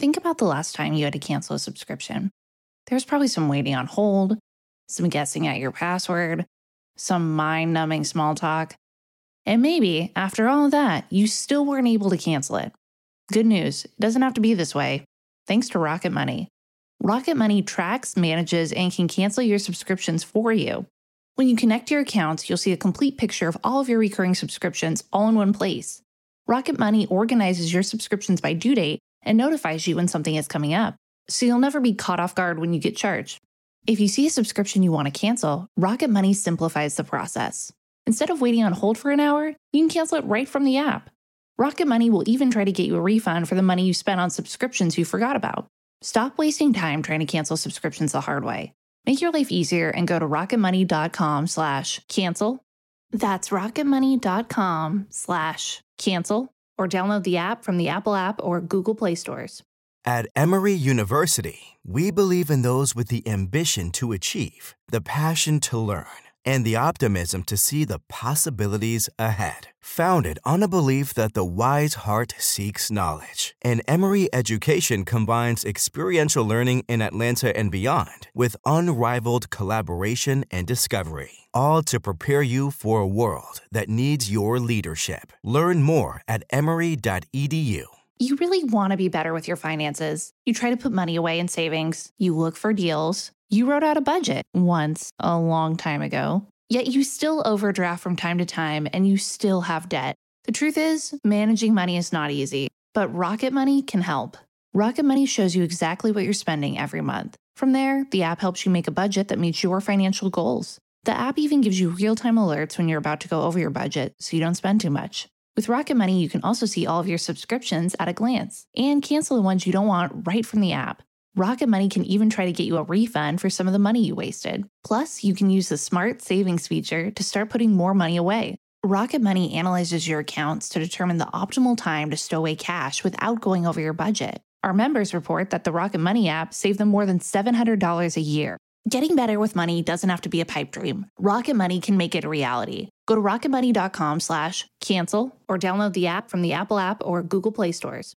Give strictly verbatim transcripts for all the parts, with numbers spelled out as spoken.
Think about the last time you had to cancel a subscription. There was probably some waiting on hold, some guessing at your password, some mind-numbing small talk. And maybe, after all of that, you still weren't able to cancel it. Good news, it doesn't have to be this way. Thanks to Rocket Money. Rocket Money tracks, manages, and can cancel your subscriptions for you. When you connect your accounts, you'll see a complete picture of all of your recurring subscriptions all in one place. Rocket Money organizes your subscriptions by due date and notifies you when something is coming up, so you'll never be caught off guard when you get charged. If you see a subscription you want to cancel, Rocket Money simplifies the process. Instead of waiting on hold for an hour, you can cancel it right from the app. Rocket Money will even try to get you a refund for the money you spent on subscriptions you forgot about. Stop wasting time trying to cancel subscriptions the hard way. Make your life easier and go to rocketmoney.com slash cancel. That's rocketmoney.com slash cancel, or download the app from the Apple app or Google Play stores. At Emory University, we believe in those with the ambition to achieve, the passion to learn, and the optimism to see the possibilities ahead. Founded on a belief that the wise heart seeks knowledge, and Emory Education combines experiential learning in Atlanta and beyond with unrivaled collaboration and discovery, all to prepare you for a world that needs your leadership. Learn more at emory dot e d u. You really want to be better with your finances. You try to put money away in savings. You look for deals. You wrote out a budget once, a long time ago. Yet you still overdraft from time to time and you still have debt. The truth is, managing money is not easy, but Rocket Money can help. Rocket Money shows you exactly what you're spending every month. From there, the app helps you make a budget that meets your financial goals. The app even gives you real-time alerts when you're about to go over your budget so you don't spend too much. With Rocket Money, you can also see all of your subscriptions at a glance and cancel the ones you don't want right from the app. Rocket Money can even try to get you a refund for some of the money you wasted. Plus, you can use the Smart Savings feature to start putting more money away. Rocket Money analyzes your accounts to determine the optimal time to stow away cash without going over your budget. Our members report that the Rocket Money app saved them more than seven hundred dollars a year. Getting better with money doesn't have to be a pipe dream. Rocket Money can make it a reality. Go to rocketmoney.com slash cancel or download the app from the Apple app or Google Play stores.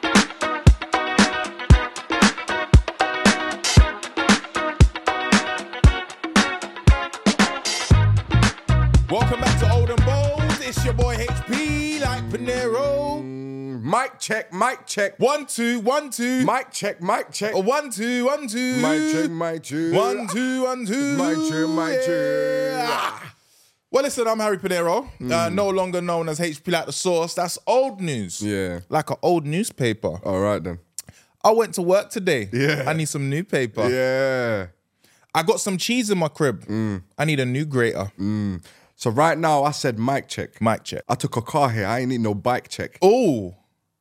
Welcome back to Old and Bold. It's your boy H P, like Panero. Mm, mic check, mic check. One, two, one, two. Mic check, mic check. Oh, one, two, one, two. Mic check, mic check. One, two, one, two. Mic check, mic check. Yeah. Well, listen, I'm Harry Panero, mm. uh, no longer known as H P like the Sauce. That's old news. Yeah. Like an old newspaper. All right, then. I went to work today. Yeah. I need some new paper. Yeah. I got some cheese in my crib. Mm. I need a new grater. Mm. So right now, I said mic check. Mic check. I took a car here. I ain't need no bike check. Oh.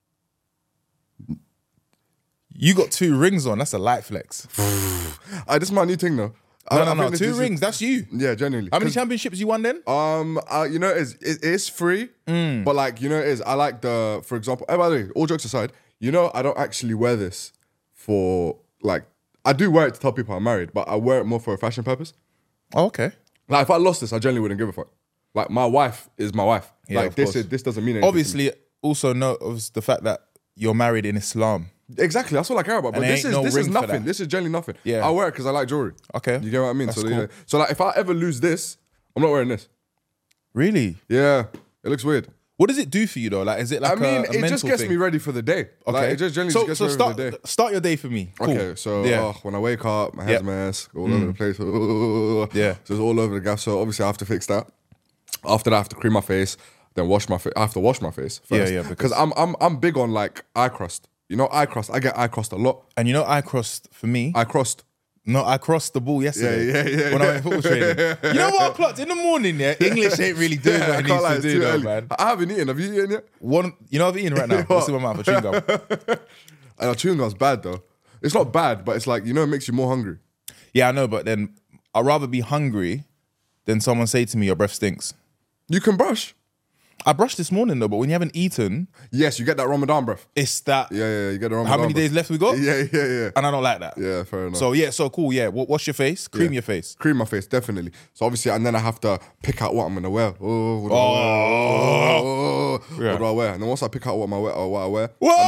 You got two rings on. That's a light flex. uh, this is my new thing, though. No, I, no, I no. this, Two this rings. Is, that's you. Yeah, genuinely. How many championships you won then? Um, uh, you know, it's, it is free, mm. but like, you know, it is. I like the, for example, oh, by the way, all jokes aside, you know, I don't actually wear this for, like, I do wear it to tell people I'm married, but I wear it more for a fashion purpose. Oh, okay. Like, if I lost this, I generally wouldn't give a fuck. Like, my wife is my wife. Yeah, like, this is, this doesn't mean anything. Obviously, also knows the fact that you're married in Islam. Exactly, that's all I care about. But this is no this is ring for nothing. that. This is generally nothing. Yeah. I wear it because I like jewelry. Okay. You get what I mean? That's so, cool. yeah. so like, if I ever lose this, I'm not wearing this. Really? Yeah, it looks weird. What does it do for you though? Like, is it like I mean, a, a it mental just gets thing? me ready for the day. Okay. Like, it just generally so, just gets so me start, ready for the day. start your day for me. Cool. Okay, so yeah. oh, when I wake up, my hair's Yep. a mess, all Mm. over the place. Yeah. So it's all over the gaff. So obviously I have to fix that. After that, I have to cream my face, then wash my face. I have to wash my face first. Yeah, yeah, Because because- I'm I'm I'm big on like eye crust. You know, eye crust. I get eye crust a lot. And you know, I crossed for me. Eye crust. No, I crossed the ball yesterday. Yeah, yeah, yeah, When yeah. I went football training. You know what I clocked? In the morning, yeah, English ain't really doing Yeah, what I it can't needs lie, to it's do too though, early. man. I haven't eaten. Have you eaten yet? One, you know what I'm eating right now? What's in my mouth? A chewing gum. And our chewing gum's bad though. It's not bad, but it's like, you know, it makes you more hungry. Yeah, I know, but then I'd rather be hungry than someone say to me, your breath stinks. You can brush. I brushed this morning though, but when you haven't eaten, Yes, you get that Ramadan breath. it's that. Yeah, yeah, you get the Ramadan How many breath. days left we got? Yeah, yeah, yeah. And I don't like that. Yeah, fair enough. So yeah, so cool. Yeah, Wa- wash your face, cream Yeah. your face. Cream my face, definitely. So obviously, and then I have to pick out what I'm gonna wear. Oh, what do, Oh. I, wear? Oh, Yeah. what do I wear? And then once I pick out what, my wear, what I wear, Whoa!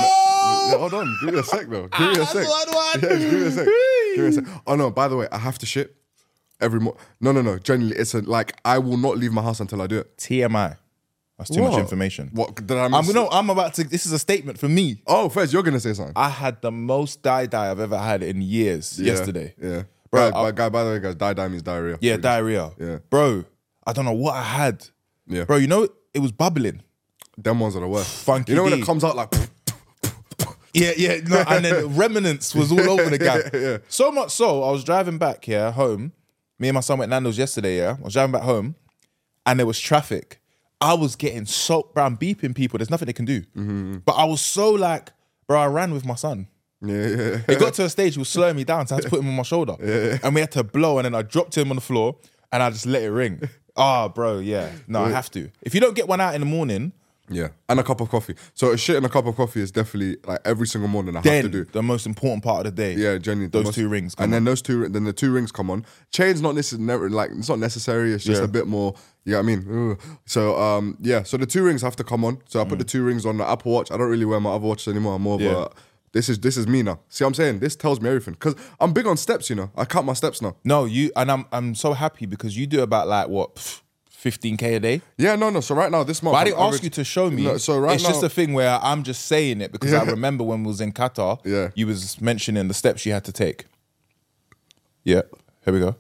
Yeah, hold on, give me a sec though. Give me a sec. One, one. Yeah, just give me a sec. Give me a sec. Oh no, by the way, I have to shit every mo- No, no, no. Generally, it's a like I will not leave my house until I do it. T M I. That's too What? much information. What did I I'm miss? no, I'm about to. This is a statement for me. Oh, first you're gonna say something. I had the most die die I've ever had in years Yeah, yesterday. Yeah, Bro, Guy, I- guy, by the way, guys, die die means diarrhea. Yeah, diarrhea. Yeah. Bro, I don't know what I had. Yeah. Bro, you know, it was bubbling. Them ones are the worst. Funky You know when D. it comes out like. Yeah, yeah. No, and then remnants was all over the gap. Yeah. So much so, I was driving back here home. Me and my son went Nando's yesterday, yeah. I was driving back home and there was traffic. I was getting so, bro, I'm beeping people. There's nothing they can do. Mm-hmm. But I was so like, bro, I ran with my son. Yeah, yeah. It got to a stage he was slowing me down, so I had to put him on my shoulder. And we had to blow, and then I dropped him on the floor, and I just let it ring. Ah, bro, yeah. No, I have to. If you don't get one out in the morning, Yeah, and a cup of coffee. So a shit and a cup of coffee is definitely like every single morning I have then to do. the most important part of the day. Yeah, genuinely. the Those most- two rings. come and then on. those two, then the two rings come on. Chain's not necessary. Like it's not necessary. It's just Yeah. a bit more. You know what I mean? Ugh. So um, yeah. So the two rings have to come on. So I put the two rings on the Apple Watch. I don't really wear my other watches anymore. I'm more of Yeah. a. This is this is me now. See what I'm saying? This tells me everything because I'm big on steps. You know, I count my steps now. No, you and I'm I'm so happy because you do about like what fifteen K a day. Yeah, no, no. So right now, this month, But I I'm didn't ask average- you to show me. No, so right it's now, just a thing where I'm just saying it because I Yeah. remember when we was in Qatar, Yeah. you was mentioning the steps you had to take. Yeah, here we go.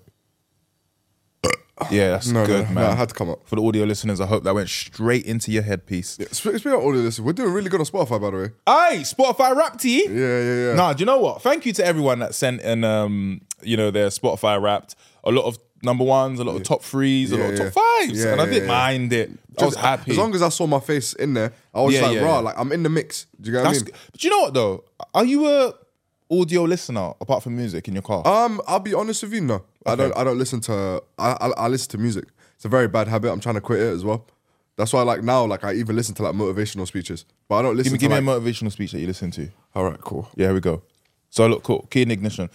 Yeah, that's no, good, no, man. no, I had to come up. For the audio listeners, I hope that went straight into your headpiece. Yeah, sp- speaking of all of this, we're doing really good on Spotify, by the way. Aye, Spotify Wrapped. Yeah, yeah, yeah. Nah, do you know what? Thank you to everyone that sent in, um, you know, their Spotify Wrapped. A lot of number ones, a lot of top threes, a Yeah, lot of yeah. top fives, Yeah, and I yeah, didn't yeah. mind it. I was Just- happy. As long as I saw my face in there, I was Yeah, like, yeah, raw, yeah. like I'm in the mix. Do you get what That's I mean? good. But you know what though? Are you a audio listener apart from music in your car? Um, I'll be honest with you, no. I don't I don't listen to I, I I listen to music. It's a very bad habit. I'm trying to quit it as well. That's why like now, like I even listen to like motivational speeches. But I don't listen give me, to give like, me a motivational speech that you listen to. all right, cool. Yeah, here we go. So look, cool. Key in ignition.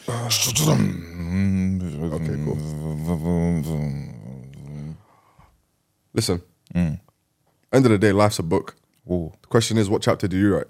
Okay, cool. Listen. Mm. End of the day, life's a book. Ooh. The question is, what chapter do you write?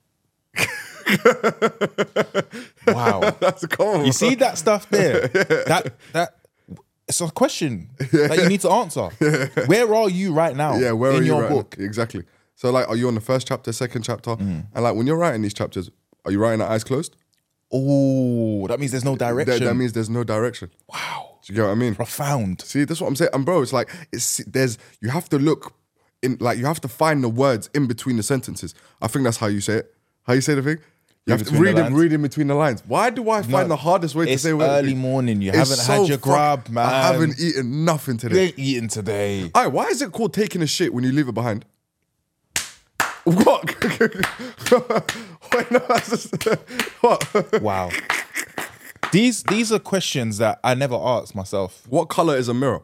Wow. That's a common. You see that stuff there? That that it's a question that you need to answer. Where are you right now? Yeah, where in are you your writing? book? Exactly. So like, are you on the first chapter, second chapter? Mm. And like when you're writing these chapters, are you writing at eyes closed? Oh, that means there's no direction. That, that means there's no direction. wow, Do you get what I mean? profound. See, that's what I'm saying. And bro, it's like it's there's you have to look in like you have to find the words in between the sentences. I think that's how you say it. How you say the thing? You have to between read the it, lines? read in between the lines. Why do I find No, the hardest way to it's say words? early morning. You It's haven't had your fuck- grub, man. I haven't eaten nothing You today. ain't eating today. Aye, why is it called taking a shit when you leave it behind? What? Wait, no, that's just, what? Wow. These these are questions that I never asked myself. What color is a mirror?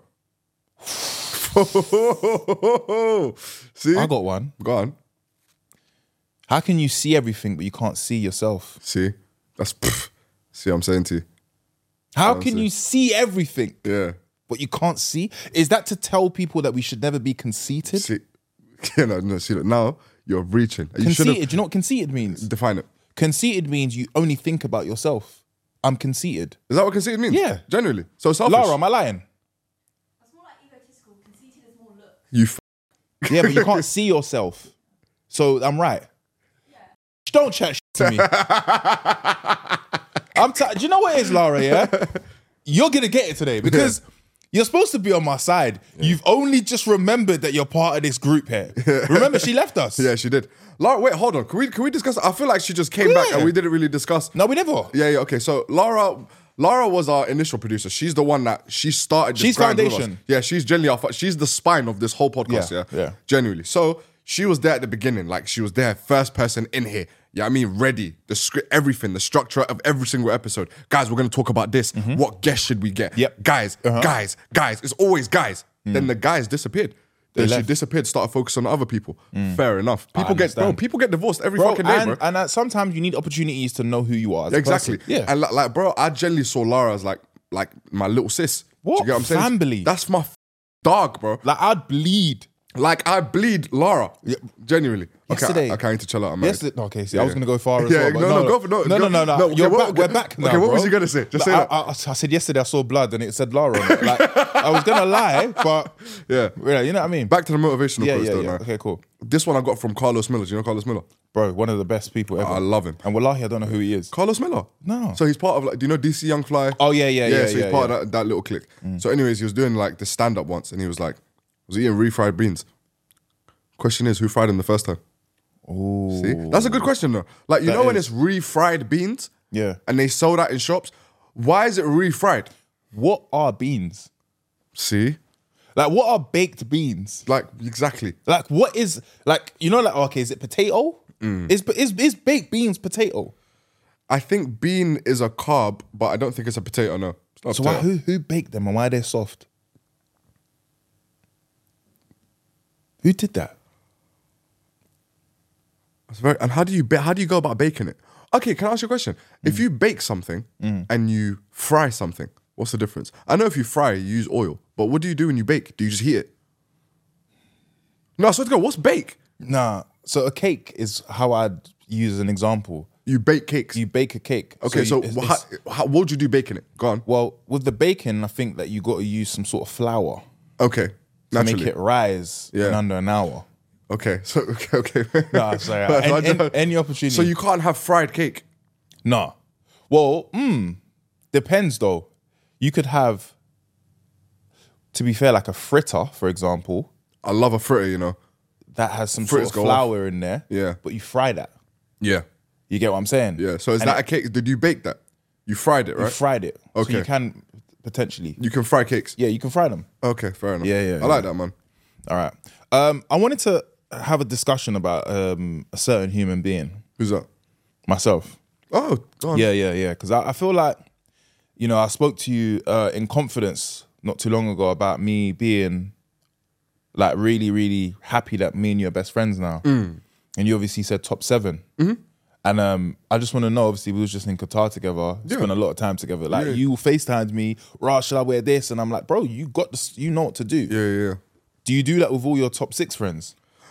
See? I got one. Go on. How can you see everything but you can't see yourself? See? That's pff. See what I'm saying to you? How I'm can saying- you see everything Yeah. but you can't see? Is that to tell people that we should never be conceited? See, you know, no, see, look, now you're reaching. You should Conceited. have Do you know what conceited means? define it. Conceited means you only think about yourself. I'm conceited. Is that what conceited means? Yeah. Generally. So selfish. Laura, am I lying? That's more like egotistical. Conceited is more look. You f- Yeah, but you can't see yourself. So I'm right. Don't chat shit to me. I'm t- Do you know what it is, Laura, yeah? You're going to get it today because you're supposed to be on my side. You've only just remembered that you're part of this group here. Remember, she left us. Yeah, she did. Laura, wait, hold on. Can we can we discuss? I feel like she just came back Yeah. and we didn't really discuss. No, we never. Yeah, yeah, okay. So Laura, Laura was our initial producer. She's the one that she started. this She's grind with foundation. us. Yeah, she's generally our. fa- She's the spine of this whole podcast. Yeah, Yeah, yeah. Genuinely. So she was there at the beginning. Like she was there, first person in here. Yeah, I mean, ready. The script, everything, the structure of every single episode. Guys, we're gonna talk about this. What guest should we get? Mm-hmm. Yep. Guys, Uh-huh. guys, guys. It's always guys. Then the guys disappeared. Then she left. disappeared, started focusing on other people. Fair enough. People get bro, understand. people get divorced every Bro, fucking day, and, bro. and uh, sometimes you need opportunities to know who you are. As a Exactly. person. Yeah. And like, like, bro, I generally saw Laura as like, like my little sis. Do What? you get what I'm saying? Family. That's my f- dog, bro. Like, I'd bleed. Like I bleed Lara. Yeah. Genuinely. Yesterday. Okay, I, I can't need to chill out. I'm married. Yesterday, okay, see, Yeah, I was yeah. gonna go far as Yeah, well. But no, no, no, go for- no, no, go- no, no, no. no, You're okay, back. what- We're back now. okay, what bro. was he gonna say? Just Like, say that. I, I, I said yesterday I saw blood and it said Lara on it. Like I was gonna lie, but Yeah. yeah, you know what I mean. Back to the motivational yeah, quotes yeah, though yeah. now. Okay, cool, This one I got from Carlos Miller. Do you know Carlos Miller? bro. One of the best people ever. I love him. And wallahi, I don't know who he is. Carlos Miller. No. So he's part of like, do you know D C Young Fly? Oh yeah, yeah, yeah. yeah, so he's yeah, part yeah. of that, that little clique. So anyways, he was doing like the stand up once and he was like, was eating refried beans. Question is, who fried them the first time? Ooh. See? That's a good question though. Like, you That know when is. it's refried beans Yeah. and they sold that in shops, why is it refried? What are beans? See? Like, what are baked beans? Like, exactly. Like, what is like? You know, like, okay, is it potato? Mm. Is is is baked beans potato? I think bean is a carb, but I don't think it's a potato, no. It's not a So why, potato. who who baked them and why are they soft? Who did that? It's very, and how do you ba- how do you go about baking it? Okay, can I ask you a question? Mm. If you bake something and you fry something, what's the difference? I know if you fry, you use oil, but what do you do when you bake? Do you just heat it? No, I swear to God, what's bake? Nah. So a cake is how I'd use an example. You bake cakes. You bake a cake. okay, so, you- it's- how, it's- how, what would you do baking it? Go on. well, with the baking, I think that you got to use some sort of flour Okay, to naturally. make it rise Yeah. in under an hour. Okay, so okay, okay. Nah, sorry. So I Any, don't- any, any opportunity. So you can't have fried cake. Nah. Well, mm, depends though. You could have, to be fair, like a fritter, for example, I love a fritter, you know. that has some Fritters sort of go off. flour in there. Yeah. But you fry that. Yeah, You get what I'm saying? yeah. So is And that it- a cake? Did you bake that? You fried it, You right? fried it. So Okay. you can potentially. You can fry cakes. Yeah, you can fry them. Okay, fair enough. Yeah, yeah, I like yeah. that, man. All right. Um, I wanted to have a discussion about um, a certain human being, Who's that? myself. Oh, go on. Yeah, yeah, yeah. Because I, I feel like, you know, I spoke to you uh, in confidence not too long ago about me being like really, really happy that me and you are best friends now. Mm. And you obviously said top seven. Mm-hmm. And um, I just want to know, obviously, we was just in Qatar together, Yeah. spent a lot of time together. Like, Yeah. you FaceTimed me, Rah, should I wear this? And I'm like, bro, you got this, you know what to do. Yeah, yeah, yeah. Do you do that with all your top six friends?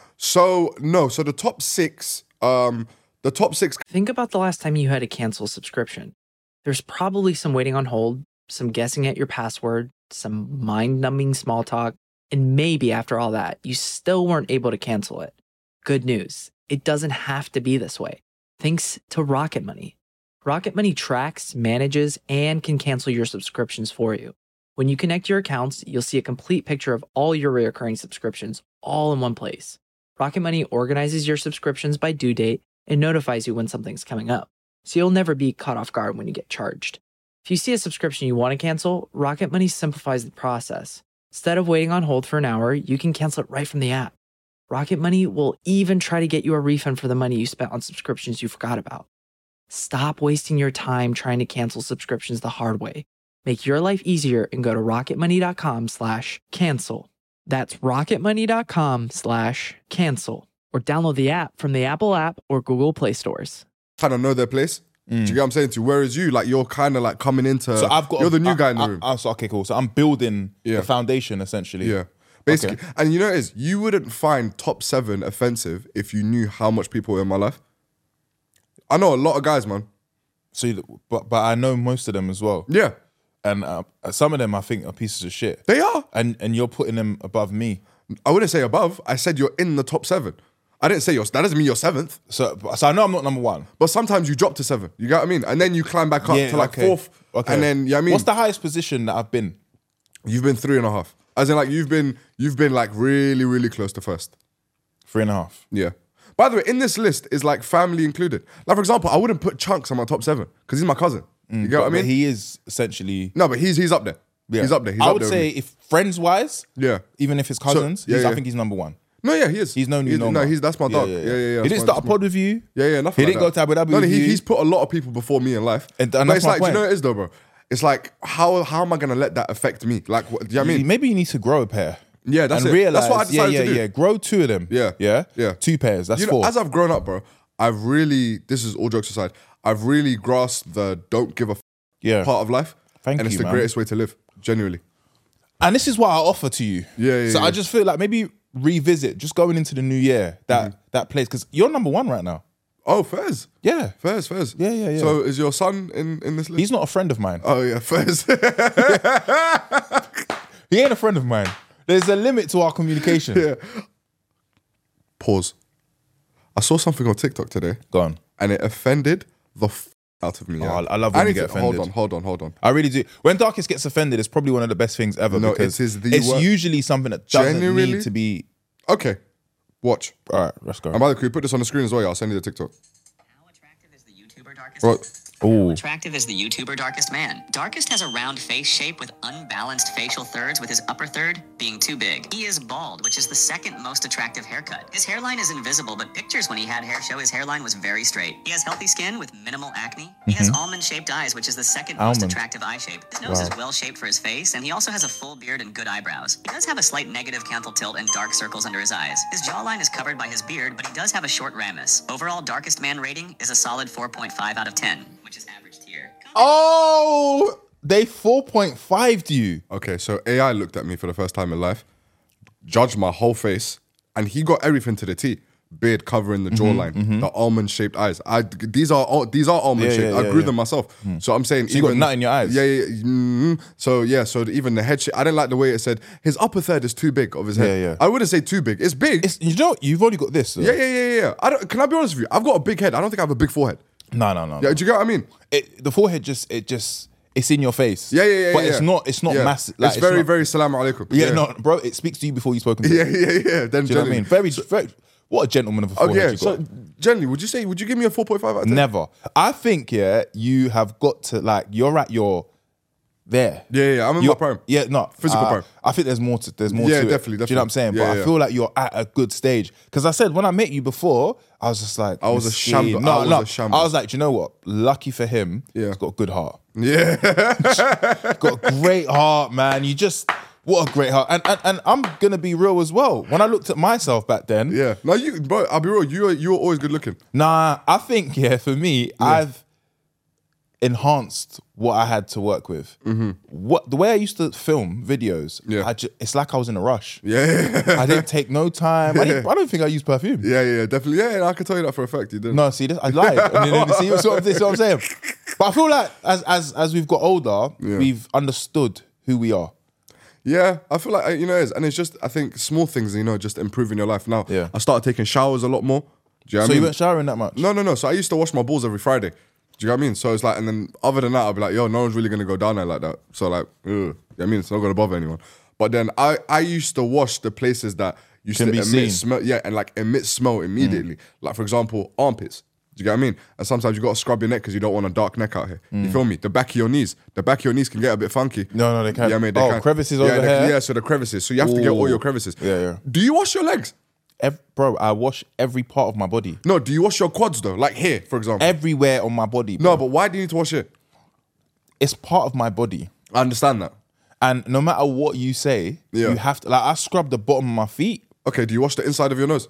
So no, so the top six, um, the top six. Think about the last time you had to cancel a subscription. There's probably some waiting on hold, some guessing at your password, some mind-numbing small talk, and maybe after all that, you still weren't able to cancel it. Good news, it doesn't have to be this way. Thanks to Rocket Money. Rocket Money tracks, manages, and can cancel your subscriptions for you. When you connect your accounts, you'll see a complete picture of all your recurring subscriptions all in one place. Rocket Money organizes your subscriptions by due date and notifies you when something's coming up, so you'll never be caught off guard when you get charged. If you see a subscription you want to cancel, Rocket Money simplifies the process. Instead of waiting on hold for an hour, you can cancel it right from the app. Rocket Money will even try to get you a refund for the money you spent on subscriptions you forgot about. Stop wasting your time trying to cancel subscriptions the hard way. Make your life easier and go to rocketmoney.com slash cancel. That's rocketmoney.com slash cancel. Or download the app from the Apple app or Google Play stores. Kind of know their place. Do you get what I'm saying to you? Whereas you, like, you're kind of like coming into. So I've got. You're the new I- guy in the I- room. I- so, okay, cool. So I'm building Yeah. the foundation essentially. yeah, basically. Okay. And you know what it is? You wouldn't find top seven offensive if you knew how much people were in my life. I know a lot of guys, man. So, you- but but I know most of them as well, Yeah, and uh, some of them I think are pieces of shit. they are. And and you're putting them above me. I wouldn't say above. I said you're in the top seven. I didn't say you're. That doesn't mean you're seventh. So so I know I'm not number one. But sometimes you drop to seven. You get what I mean? And then you climb back up to like okay. fourth. Okay. And then, you know what I mean? What's the highest position that I've been? You've been three and a half. As in, like, you've been you've been like really, really close to first. Three and a half. Yeah. By the way, in this list is like family included. Like, for example, I wouldn't put Chunks on my top seven because he's my cousin. You get what I But mean? he is essentially. no, but he's he's up there. Yeah. He's up there. He's I up would there with say me. if friends wise, Yeah. even if it's cousins, yeah, he's, yeah. I think he's number one. No, yeah, he is. He's known you He's- longer. No, he's that's my dog. Yeah, yeah, yeah. He that's didn't my- start a that's pod my- with you. Yeah, yeah, nothing He like didn't that. go to Abu Dhabi No, no, with he, you. he's put a lot of people before me in life. And- and but that's it's my like, do you point. know what it is though, bro? It's like, how how am I gonna let that affect me? Like, what, do you know what I mean? Maybe you need to grow a pair. Yeah, that's and it. realize, That's what I decided yeah, to yeah, do. yeah. Grow two of them. Yeah. yeah, Yeah. Two pairs. That's You know, four. as I've grown up, bro, I've really, this is all jokes aside, I've really grasped the don't give a f- yeah. part of life. Thank and it's you, the man. greatest way to live, genuinely. And this is what I offer to you. Yeah, yeah, So yeah. I just feel like maybe revisit, just going into the new year, that Mm-hmm. that place, because you're number one right now. Oh, Fez. Yeah. Fez, Fez. Yeah, yeah, yeah. So is your son in, in this list? He's not a friend of mine. Oh, yeah, Fez. He ain't a friend of mine. There's a limit to our communication. Yeah. Pause. I saw something on TikTok today, Go on. and it offended the f- out of me. yeah. Oh, I love when you need get to- Hold offended. on, hold on, hold on. I really do. When Darkest gets offended, it's probably one of the best things ever. No, because it is the it's wor- usually something that doesn't Genuinely? need to be. Okay, watch. All right, let's go. And by the way, can you put this on the screen as well? Yeah, I'll send you the TikTok. How attractive is the YouTuber Darkest? What? How Ooh. attractive is the YouTuber Darkest Man? Darkest has a round face shape with unbalanced facial thirds, with his upper third being too big. He is bald, which is the second most attractive haircut. His hairline is invisible, but pictures when he had hair show his hairline was very straight. He has healthy skin with minimal acne. He has almond-shaped eyes, which is the second most Almond. attractive eye shape. His nose is well-shaped for his face, and he also has a full beard and good eyebrows. He does have a slight negative canthal tilt and dark circles under his eyes. His jawline is covered by his beard, but he does have a short ramus. Overall, Darkest Man rating is a solid four point five out of ten, which is average tier. Oh, they four point five to you. Okay, so A I looked at me for the first time in life, judged my whole face, and he got everything to the T. Beard covering the jawline, the almond-shaped eyes. I these are all these are almond-shaped. Yeah, yeah, I yeah, grew yeah. them myself. So I'm saying, So you got nut in your eyes? Yeah, yeah. yeah. mhm. So yeah, so the- even the head shape. I didn't like the way it said his upper third is too big of his head. Yeah, yeah. I wouldn't say too big. It's big. It's, you know, what? You've already got this. though. yeah, yeah, yeah, yeah. I don't. Can I be honest with you? I've got a big head. I don't think I have a big forehead. No, no, no. Yeah, no. do you get what I mean? It, the forehead just, it just, it's in your face. Yeah, yeah, yeah. But yeah. it's not, it's not Yeah. massive. Like, it's very, not- very salam alaikum. Yeah, no, bro. It speaks to you before you've spoken to. Yeah, it. yeah, yeah. Then Do you know what I mean? Very, very. What a gentleman of a Oh forehead yeah. you So got. generally, would you say? Would you give me a four point five out of ten? Never. I think, yeah, you have got to, like, you're at your there. Yeah, yeah, yeah. I'm in You're- my prime. Yeah, no. Physical uh, prime. I think there's more to there's more Yeah, to it. definitely, Do you know what I'm saying? definitely. But Yeah, I yeah. feel like you're at a good stage. Because I said when I met you before, I was just like, I was a miskin. shambles. No, I was no. a shambles. I was like, do you know what? Lucky for him, Yeah. he's got a good heart. Yeah. Got a great heart, man. You just what a great heart. And, and and I'm gonna be real as well. When I looked at myself back then, Yeah. No, you, bro. I'll be real. You, are- you were always good looking. nah, I think yeah, for me, I've enhanced what I had to work with. What the way I used to film videos, Mm-hmm. Yeah. I ju- it's like I was in a rush. Yeah. I didn't take no time. I, didn't, I don't think I used perfume. Yeah, yeah, definitely. Yeah, yeah, I can tell you that for a fact. You didn't. No, see, this, I lied. And then, see, that's what, that's what I'm saying. But I feel like as as as we've got older, Yeah. we've understood who we are. Yeah, I feel like, you know, it is. And it's just, I think, small things, you know, just improving your life. Now, Yeah. I started taking showers a lot more. Do you know what So I you mean? weren't showering that much? No, no, no. So I used to wash my balls every Friday. Do you know what I mean? So it's like, and then other than that, I'll be like, yo, no one's really going to go down there like that. So like, ugh. You know what I mean? It's not going to bother anyone. But then I, I used to wash the places that used Can to be emit seen. smell. Yeah, and like emit smell immediately. Like, for example, armpits. Do you get what I mean? And sometimes you got to scrub your neck because you don't want a dark neck out here. You feel me? The back of your knees. The back of your knees can get a bit funky. No, no, they can. Yeah, I mean, they Oh, can. crevices yeah, over they- here? Yeah, so the crevices. So you have to get all Ooh. your crevices. Yeah, yeah. Do you wash your legs? Ev- bro, I wash every part of my body. No, do you wash your quads though? Like here, for example. Everywhere on my body. Bro. no, but why do you need to wash it? It's part of my body. I understand that. And no matter what you say, Yeah. you have to, like, I scrub the bottom of my feet. Okay, do you wash the inside of your nose?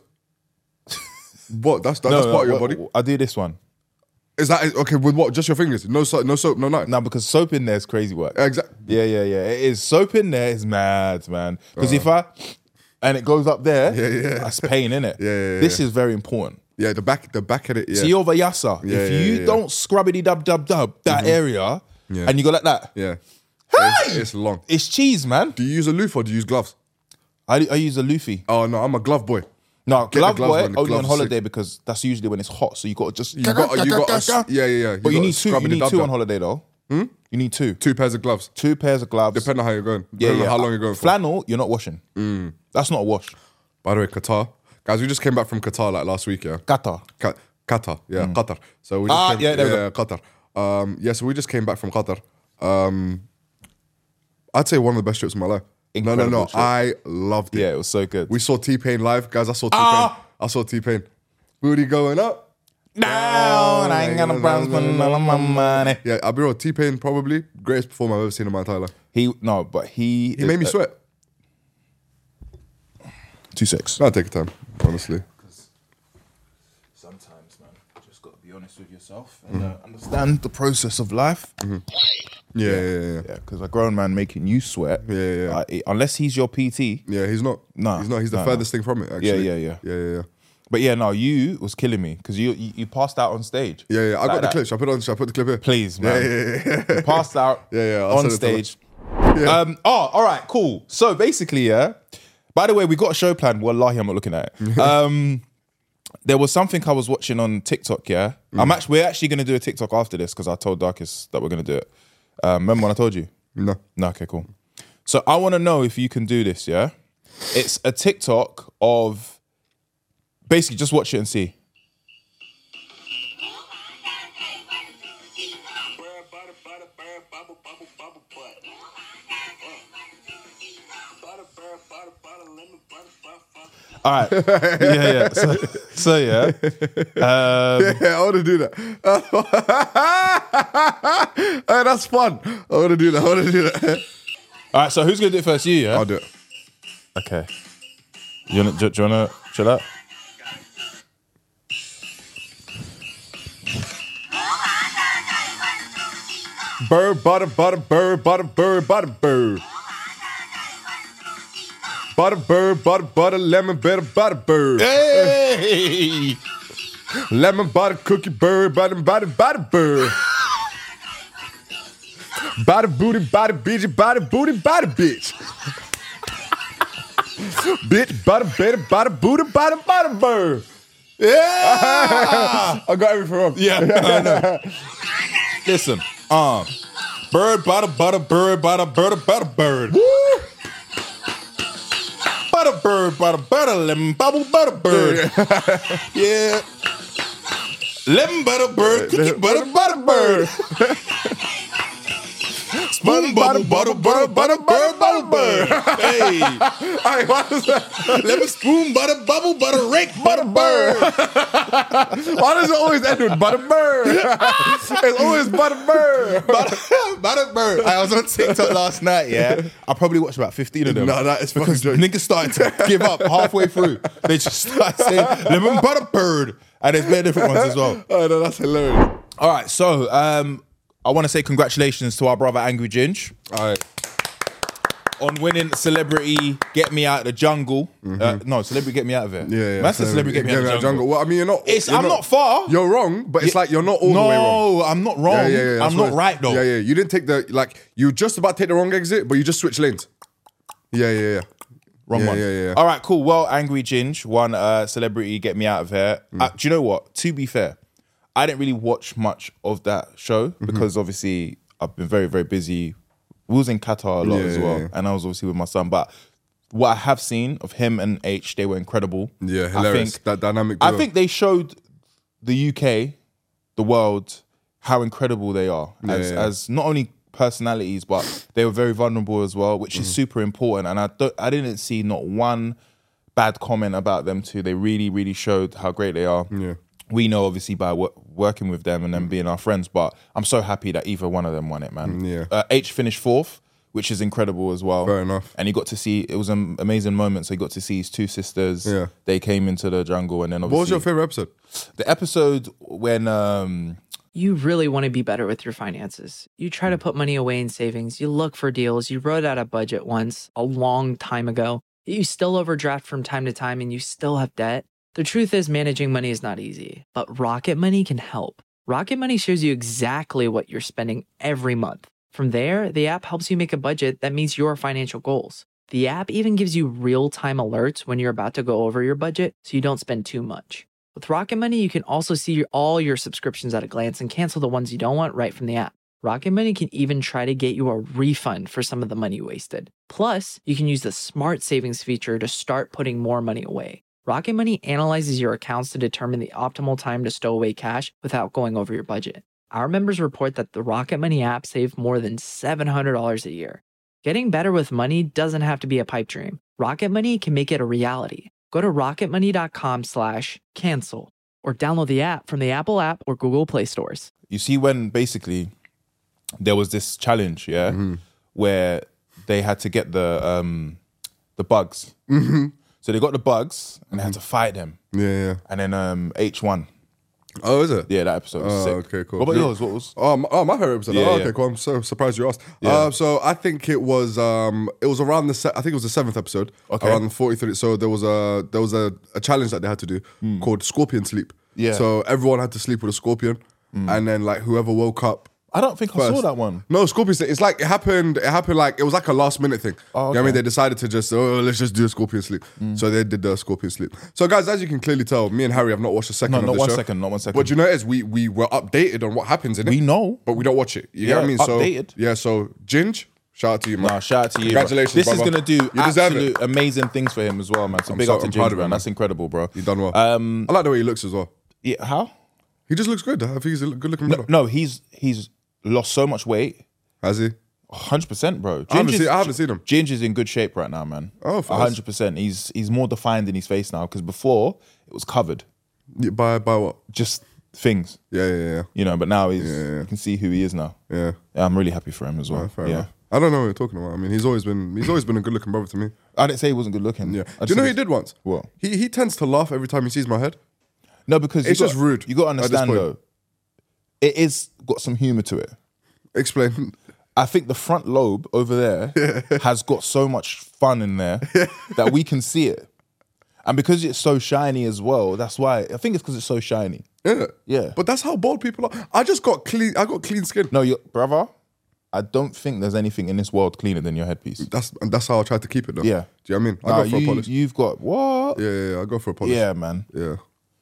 What? That's that, that's No, part of your no, body. I do this one. Is that okay? With what? Just your fingers? No soap, no soap, no nothing. No, because soap in there is crazy work. Exactly. Yeah, yeah, yeah. It is. Soap in there is mad, man. Because if I, and it goes up there, Uh. Yeah, yeah. that's pain, innit? Yeah, yeah, This yeah. is very important. Yeah, the back, the back of it. Yeah, See over yassa. Yeah, if yeah, you yeah, yeah. don't scrubbity dub dub dub that area, Yeah. and you go like that, yeah. It's, it's long. it's cheese, man. Do you use a loofah or do you use gloves? I, I use a Luffy. Oh no, I'm a glove boy. No, the glove gloves, boy man. The only on gloves are holiday sick. because that's usually when it's hot. So you got to just You got, you got. A, yeah, yeah, yeah. But you gotta need two. scrub You it need dub two dub. on holiday though. You need two. Two pairs of gloves. Two pairs of gloves. Depending on how you're going. yeah, Depending yeah. on how long you're going for. Flannel, you're not washing. That's not a wash. By the way, Qatar. Guys, we just came back from Qatar like last week, yeah? Qatar. Ka- Qatar, yeah, Qatar. So we just Ah, came, yeah, there we yeah, Qatar. Um, yeah, so we just came back from Qatar. Um, I'd say one of the best trips of my life. no, no, Incredible no. trip. I loved it. Yeah, it was so good. We saw T-Pain live. Guys, I saw T-Pain. Ah! I saw T-Pain. Booty going up. Down, I ain't got no problems spending all of my money. Yeah, I'll be real. T-Pain probably greatest performer I've ever seen in my entire life. He no, but he He made me sweat. Two six. I'll take your time, honestly. Sometimes, man, you just got to be honest with yourself and uh, understand the process of life. Yeah, yeah, yeah. Yeah, because a grown man making you sweat. Yeah, yeah. uh, it- unless he's your P T. Yeah, he's not. Nah, he's not. He's the nah, furthest thing from it. Actually. Yeah, yeah, yeah. yeah, yeah, yeah. But yeah, no, you was killing me because you, you you passed out on stage. Yeah, yeah. I Like got the that. clip. Should I put it on? Should I put the clip here? Please, Yeah, man. yeah, yeah. yeah. You passed out Yeah, yeah, I'll on send it to stage. Um, oh, all right, cool. So basically, yeah. By the way, we got a show plan. Wallahi, I'm not looking at it. Um, there was something I was watching on TikTok, yeah? Mm. I'm actually, we're actually going to do a TikTok after this because I told Darkest that we're going to do it. Um, remember when I told you? No. No, okay, cool. So I want to know if you can do this, yeah? It's a TikTok of, basically just watch it and see. All right. Yeah, yeah. So, so yeah. Um, Yeah, I want to do that. Hey, that's fun. I want to do that. I want to do that. all right, so who's going to do it first? You, yeah? I'll do it. Okay. You wanna, do, do you want to chill out? Bird, butter, butter, bird, butter, bird, butter, bird. Butter, bird, butter, butter, lemon, butter, butter, bird. Hey! Lemon, butter, cookie, bird, butter, butter, butter, bird. Body, booty, body, bitch, body, booty, body, bitch. Bitch, butter, better, body, booty, body, body, bird. Yeah! I got everything wrong. Yeah, I know. Listen, um, bird, butter, butter, bird, butter, butter, butter, bird. Woo! Butter, bird, butter, butter, lemon, bubble, butter, bird. Yeah. Lemon, butter, bird, cookie, butter, butter, bird. Spoon, bubble, butter, butter, butter, bird, butter, bird. Hey. Hey, what is that? Lemon, spoon, butter, bubble, butter, rake, butter, bird. Why does it always end with butter bird? It's always butter bird. Butter, butter, bird. I was on TikTok last night, yeah. I probably watched about fifteen of them. No, that is fucking because joke. niggas started to give up halfway through. They just started saying lemon butter bird. And there's many different ones as well. Oh, no, that's hilarious. All right, so um, I want to say congratulations to our brother Angry Ginge All right. on winning Celebrity Get Me Out of the Jungle. Uh, no, Celebrity Get Me Out of It. Mm-hmm. Yeah, yeah. That's the Celebrity Get Me Out of the Jungle. Well, I mean, you're not. It's, you're I'm not, far. You're wrong, but it's Yeah. like you're not all no, the way wrong. I'm not wrong. Yeah, yeah, yeah, that's I'm what not it- right though. Yeah, yeah. You didn't take the like. You were just about to take the wrong exit, but you just switched lanes. Yeah, yeah, yeah. Wrong Yeah, one. yeah, yeah. All right, cool. Well, Angry Ginge won uh, Celebrity Get Me Out of Here. Mm. Uh, do you know what? To be fair, I didn't really watch much of that show Mm-hmm. because obviously I've been very, very busy. We was in Qatar a lot Yeah, as yeah, well, yeah. and I was obviously with my son. But what I have seen of him and H, they were incredible. Yeah, I hilarious. think, That dynamic. I duo. think they showed the U K, the world, how incredible they are as, yeah. as not only personalities, but they were very vulnerable as well, which Mm-hmm. is super important. And I don't, I didn't see not one bad comment about them too. They really, really showed how great they are. Yeah. We know obviously by wo- working with them and them being our friends, but I'm so happy that either one of them won it, man. Yeah. Uh, H finished fourth, which is incredible as well. Fair enough. And he got to see, it was an amazing moment. So he got to see his two sisters. Yeah. They came into the jungle and then obviously... What was your favorite episode? The episode when... um You really want to be better with your finances. You try to put money away in savings. You look for deals. You wrote out a budget once a long time ago. You still overdraft from time to time and you still have debt. The truth is managing money is not easy, but Rocket Money can help. Rocket Money shows you exactly what you're spending every month. From there, the app helps you make a budget that meets your financial goals. The app even gives you real-time alerts when you're about to go over your budget so you don't spend too much. With Rocket Money, you can also see your, all your subscriptions at a glance and cancel the ones you don't want right from the app. Rocket Money can even try to get you a refund for some of the money you wasted. Plus, you can use the Smart Savings feature to start putting more money away. Rocket Money analyzes your accounts to determine the optimal time to stow away cash without going over your budget. Our members report that the Rocket Money app saved more than seven hundred dollars a year. Getting better with money doesn't have to be a pipe dream. Rocket Money can make it a reality. Go to rocketmoney.com slash cancel or download the app from the Apple app or Google Play stores. You see when basically there was this challenge, yeah, Mm-hmm. where they had to get the um the bugs. Mm-hmm. So they got the bugs and they had to fight them. Yeah, yeah. And then um H won. Oh, is it? Yeah, that episode was Oh, sick. okay, cool. What about You- yours? What was? Oh, my, oh, my favorite episode. Yeah, oh, yeah. okay, cool. I'm so surprised you asked. Yeah. Uh, so I think it was um, it was around the se- I think it was the seventh episode. Okay. Around the forty-three. So there was a there was a, a challenge that they had to do called Scorpion Sleep. Yeah. So everyone had to sleep with a scorpion, and then like whoever woke up. I don't think I saw first- that one. No, Scorpion Sleep. It's like it happened. It happened like it was like a last minute thing. Oh, You know what I okay. mean? They decided to just oh let's just do a Scorpion Sleep. So they did the Scorpion Sleep. So guys, as you can clearly tell, me and Harry have not watched a second No, of not the one show. second, not one second. But you know, is we we were updated on what happens in it. We know. But we don't watch it. You Yeah, know what I mean? So updated. yeah, so Ginge, shout out to you, man. Nah, shout out to you. Congratulations, bro. This brother. is gonna do You deserve absolute it. amazing things for him as well, man. So I'm big so- up to I'm James, proud of man. him, That's man. incredible, bro. You done well. Um, I like the way he looks as well. yeah, how? He just looks good. I think he's a good looking No, brother. no, he's he's lost so much weight. Has he? one hundred percent, bro. I haven't Ginger's- seen- I haven't seen him. Ginger's in good shape right now, man. Oh, fast. one hundred percent. He's he's more defined in his face now because before it was covered, Yeah, by by what? just things, Yeah, yeah, yeah. you know. But now he's Yeah. you can see who he is now. Yeah. Yeah, I'm really happy for him as well. Oh, fair yeah, enough. I don't know what you're talking about. I mean, he's always been he's always been a good looking brother to me. I didn't say he wasn't good looking. Yeah. I Do you just know said he did once? What? He he tends to laugh every time he sees my head. No, because It's you just got- rude You got to at this understand point. though, it is got some humor to it. Explain. I think the front lobe over there has got so much fun in there that we can see it. And because it's so shiny as well, that's why. I think it's because it's so shiny. Yeah. Yeah. But that's how bald people are. I just got clean. I got clean skin. No, you brother, I don't think there's anything in this world cleaner than your headpiece. That's and that's how I try to keep it though. Yeah. Do you know what I mean? I Nah, go for you, a polish. You've got what? Yeah, yeah, yeah. I go for a polish. Yeah, man. Yeah.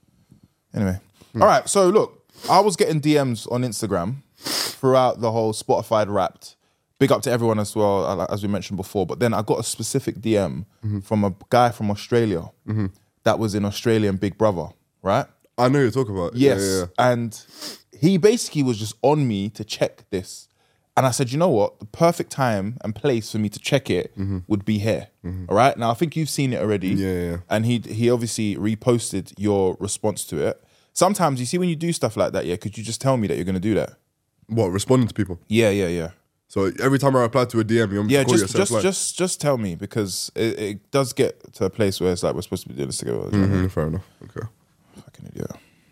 Anyway. All right, so look, I was getting D Ms on Instagram throughout the whole Spotify Wrapped. Big up to everyone as well, uh, as we mentioned before. But then I got a specific D M from a guy from Australia that was in Australian Big Brother, right? I know you're talking about. Yes. Yeah, yeah, yeah. And he basically was just on me to check this. And I said, you know what? The perfect time and place for me to check it would be here. All right. Now, I think you've seen it already. Yeah, yeah, yeah. And he he obviously reposted your response to it. Sometimes you see when you do stuff like that, yeah, could you just tell me that you're going to do that? What, responding to people? Yeah, yeah, yeah. So every time I reply to a D M, you want me Yeah, to call just yourself just like, just just tell me because it, it does get to a place where it's like we're supposed to be doing this together. Do you know what I mean? Mhm, fair enough. Okay. Fucking idiot.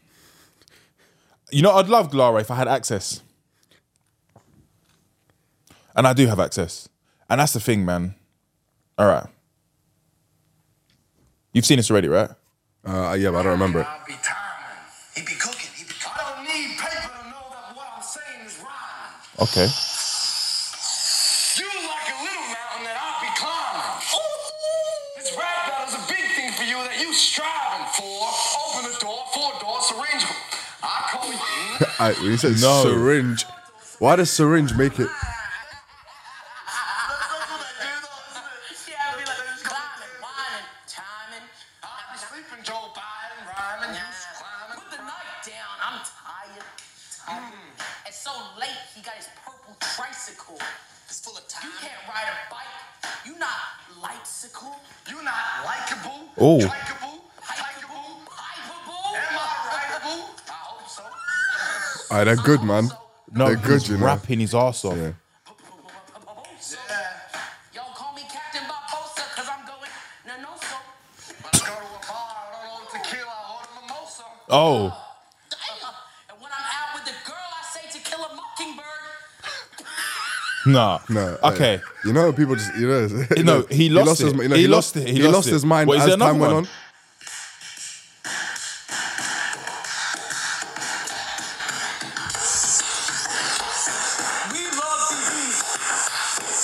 You know, I'd love Lara if I had access. And I do have access. And that's the thing, man. All right. You've seen this already, right? Uh, yeah, but I don't remember it. I'll be timing. He be cooking. He be I don't need paper to know that what I'm saying is rhyming. Okay. You like a little mountain that I'll be climbing. This rap battle's a big thing for you that you striving for. Open the door, four door, syringe. I call you. I, when you said No. syringe, why does syringe make it? Sleeping Joe Biden, rhyming, you climbing. Put the night down. I'm tired. tired. It's so late. He got his purple tricycle. It's full of time. You can't ride a bike. You not lightcycle. You not likable. Oh. Likeable. Likeable. Hypeable. Am I rightable? I hope so. All right, they're good, man. No, they're good, he's you know. rapping his ass off. Yeah. Yo, call me Captain Barbosa, cause I'm going no no so. When I go to a bar, I don't order tequila, I order mimosa. Oh. And when I'm out with the girl, I say to kill a mockingbird. Nah. No. Okay. hey, you know, people just, you know. No, he lost it. his, you know, He he lost lost it. He He, lost lost it. his mind What, is as there another time went one? on. We love T V.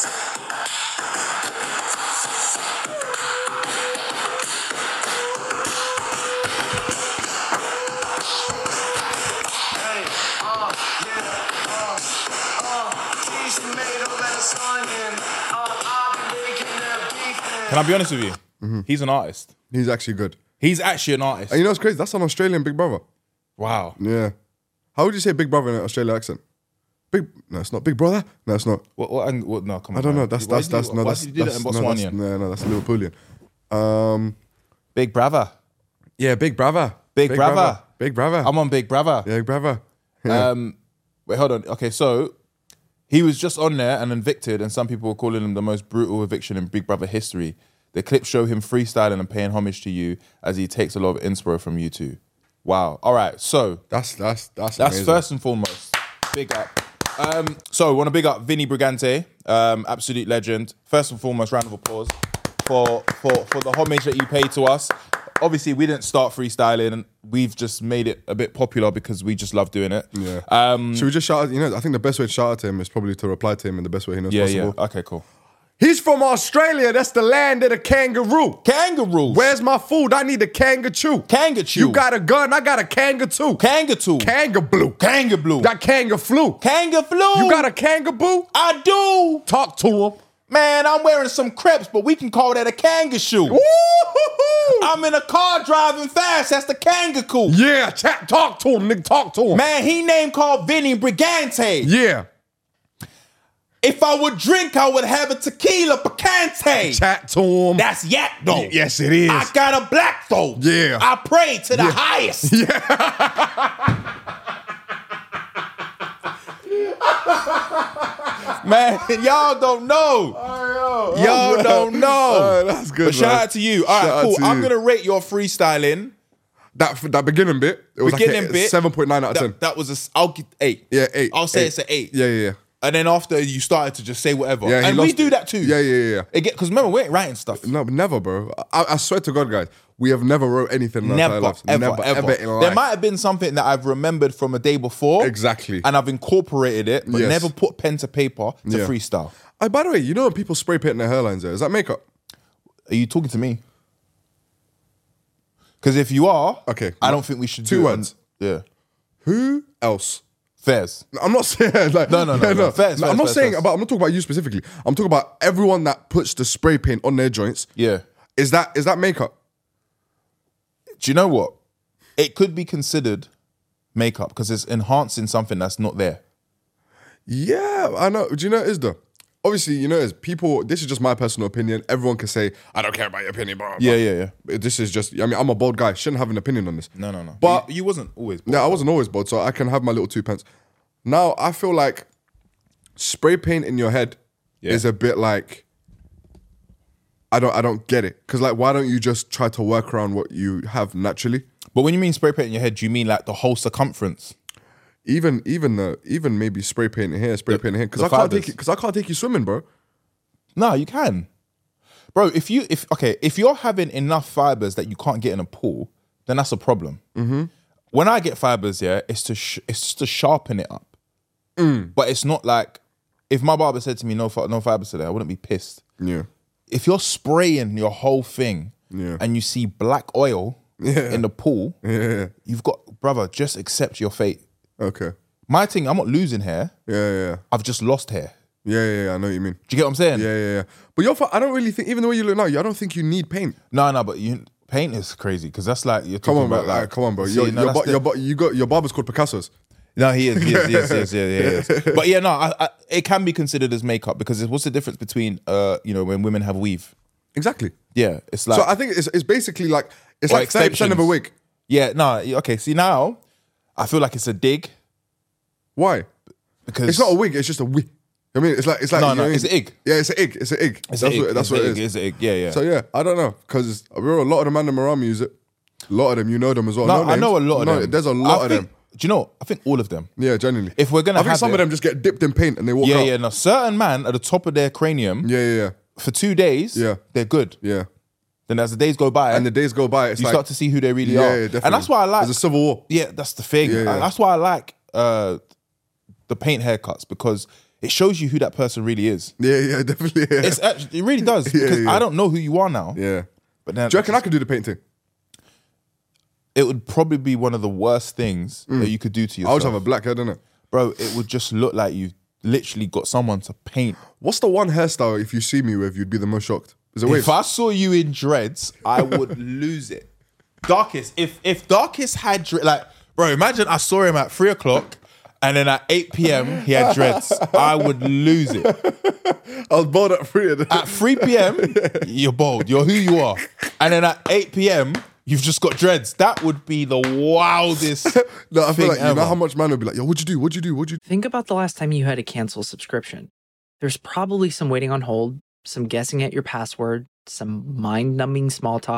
Hey, uh, yeah, uh, uh, cheese, tomato, lettuce, onion. Uh, I've been making that beef. Can I be honest with you? Mm-hmm. He's an artist. He's actually good. He's actually an artist. And you know what's crazy? That's an Australian Big Brother. Wow. Yeah. How would you say Big Brother in an Australian accent? Big? No, it's not Big Brother. No, it's not. What, what, and- what, no, come on. I don't know. man. That's Why that's did you that's do- no. Why That's did you do that that's in no, that's, Botswanian? no, no, that's Liverpoolian. Um, Big brother. yeah, Big Brother. Big Brother. Big Brother. I'm on Big Brother. Yeah, Big Brother. Yeah. Um, wait, hold on. Okay, so he was just on there and evicted, and some people were calling him the most brutal eviction in Big Brother history. The clips show him freestyling and paying homage to you as he takes a lot of inspo from you two. Wow. All right. So That's that's that's that's amazing. first and foremost. Big up. Um, so want to big up Vinny Brigante, um, absolute legend. First and foremost, round of applause for for for the homage that you paid to us. Obviously, we didn't start freestyling, and we've just made it a bit popular because we just love doing it. Yeah. Um, Should we just shout out, you know, I think the best way to shout out to him is probably to reply to him in the best way he knows yeah, possible. yeah. Okay, cool. He's from Australia. That's the land of the kangaroo. Kangaroo. Where's my food? I need a kangaroo. Kangaroo. You got a gun? I got a kangaroo. Kangaroo. Kangaroo. Kangaroo. Got kangaroo. Kangaroo. You got a kangaroo? I do. Talk to him. Man, I'm wearing some crepes, but we can call that a kangaroo. Woo-hoo-hoo. I'm in a car driving fast. That's the kangaroo. Yeah, chat, talk to him, nigga. Talk to him. Man, he name called Vinny Brigante. Yeah. If I would drink, I would have a tequila picante. Chat to him. That's yak though. Y- yes, it is. I got a black though. Yeah. I pray to the highest. Man, y'all don't know. Y'all don't know. Oh, that's good. But shout man. out to you. All Shout right, out cool. to I'm you. gonna rate your freestyling. That that beginning bit. It was Beginning like a bit. seven point nine out of ten. That, that was a. s- I'll get eight. Yeah, eight. I'll say Eight. it's an eight. Yeah, yeah, yeah. And then after you started to just say whatever. Yeah, he and we lost do it. that too. Yeah, yeah, yeah. Because remember, we ain't writing stuff. No, never, bro. I, I swear to God, guys, we have never wrote anything in our Never, entire lives. ever, never, ever. in life. There might have been something that I've remembered from a day before. Exactly. And I've incorporated it, but Yes. never put pen to paper to Yeah. freestyle. Oh, by the way, you know when people spray paint their hairlines there? Is that makeup? Are you talking to me? Because if you are, Okay. I don't think we should Two do words. It. Yeah. Who else? Fairs. I'm not saying like No, no, no, yeah, no. Fairs, No, fairs, I'm not fairs, saying fairs. about. I'm not talking about you specifically. I'm talking about everyone that puts the spray paint on their joints. Yeah. Is that is that makeup? Do you know what? It could be considered makeup because it's enhancing something that's not there. Yeah, I know. Do you know what it is though? Obviously, you know, it's people. This is just my personal opinion. Everyone can say, "I don't care about your opinion," bro. Yeah, yeah, yeah. But this is just. I mean, I'm a bold guy. Shouldn't have an opinion on this. No, no, no. But you, you wasn't always. no, I wasn't always bold, so I can have my little two pence. Now I feel like spray paint in your head Yeah. is a bit like. I don't. I don't get it because like, why don't you just try to work around what you have naturally? But when you mean spray paint in your head, do you mean like the whole circumference? Even even the even maybe spray paint here, spray The- paint here. Because the I can't fibers. take you. Because I can't take you swimming, bro. No, you can, bro. If you if okay, if you're having enough fibers that you can't get in a pool, then that's a problem. Mm-hmm. When I get fibers, yeah, it's to sh- it's just to sharpen it up. Mm. But it's not like if my barber said to me no fi- no fibers today, I wouldn't be pissed. Yeah. If you're spraying your whole thing Yeah. and you see black oil Yeah. in the pool, Yeah. you've got brother. Just accept your fate. Okay. My thing, I'm not losing hair. Yeah, yeah, yeah. I've just lost hair. Yeah, yeah, yeah. I know what you mean. Do you get what I'm saying? Yeah, yeah, yeah. But you're. fi- I don't really think. Even the way you look now, I don't think you need paint. No, no, but you paint is crazy because that's like you're Come talking on, bro. about like, Like, come on, bro. See, Your, no, your, that's bar- the- your, bar- you got your barber's called Picasso's. No, he is, he is, he is, he is, yeah, yeah, he is. But yeah, no, I, I, it can be considered as makeup because what's the difference between, uh, you know, when women have weave? Exactly. Yeah, it's like so I think it's it's basically like it's Or like thirty percent of a extensions. wig. yeah, no, okay. See now, I feel like it's a dig Why? because It's not a wig. It's just a wig. I mean, it's like it's like No, you know no, what I it's mean? an ig. Yeah, it's an ig. It's an ig. It's that's a ig. what that's It's what a it ig. is. It's a ig. Yeah, yeah. So yeah, I don't know because a lot of the man them around me use it. A lot of them, you know them as well. no, No I names. know a lot of No, them. There's a I lot of think- them. Do you know? I think all of them. Yeah, genuinely. If we're gonna I think have some it- of them just get dipped in paint and they walk Yeah, out. yeah. No, certain man at the top of their cranium yeah, yeah, yeah, for two days, Yeah. they're good. yeah. Then as the days go by, And the days go by, it's you like start to see who they really yeah, are. yeah, definitely. And that's why I like. There's a civil war. Yeah, that's the thing. Yeah, yeah. And that's why I like uh, the paint haircuts because it shows you who that person really is. Yeah, yeah, definitely. Yeah. It's actually, it really does Yeah, because yeah. I don't know who you are now. yeah. But then Do you reckon I could do the painting? it would probably be one of the worst things that you could do to I would yourself. just have a black head, innit? Bro, it would just look like you literally got someone to paint. What's the one hairstyle if you see me with you'd be the most shocked? Is it If waves? I saw you in dreads, I would lose it. Darkest, if if Darkest had dre- like, bro, imagine I saw him at three o'clock and then at eight p.m. he had dreads. I would lose it. I was bored at three of them. At three p.m., you're bold. You're who you are. And then at eight p.m., you've just got dreads. That would be the wildest No, I feel thing like you ever. know how much man would be like, yo, what'd you do? What'd you do? What'd you do? Think about the last time you had to cancel a subscription. There's probably some waiting on hold, some guessing at your password, some mind numbing small talk,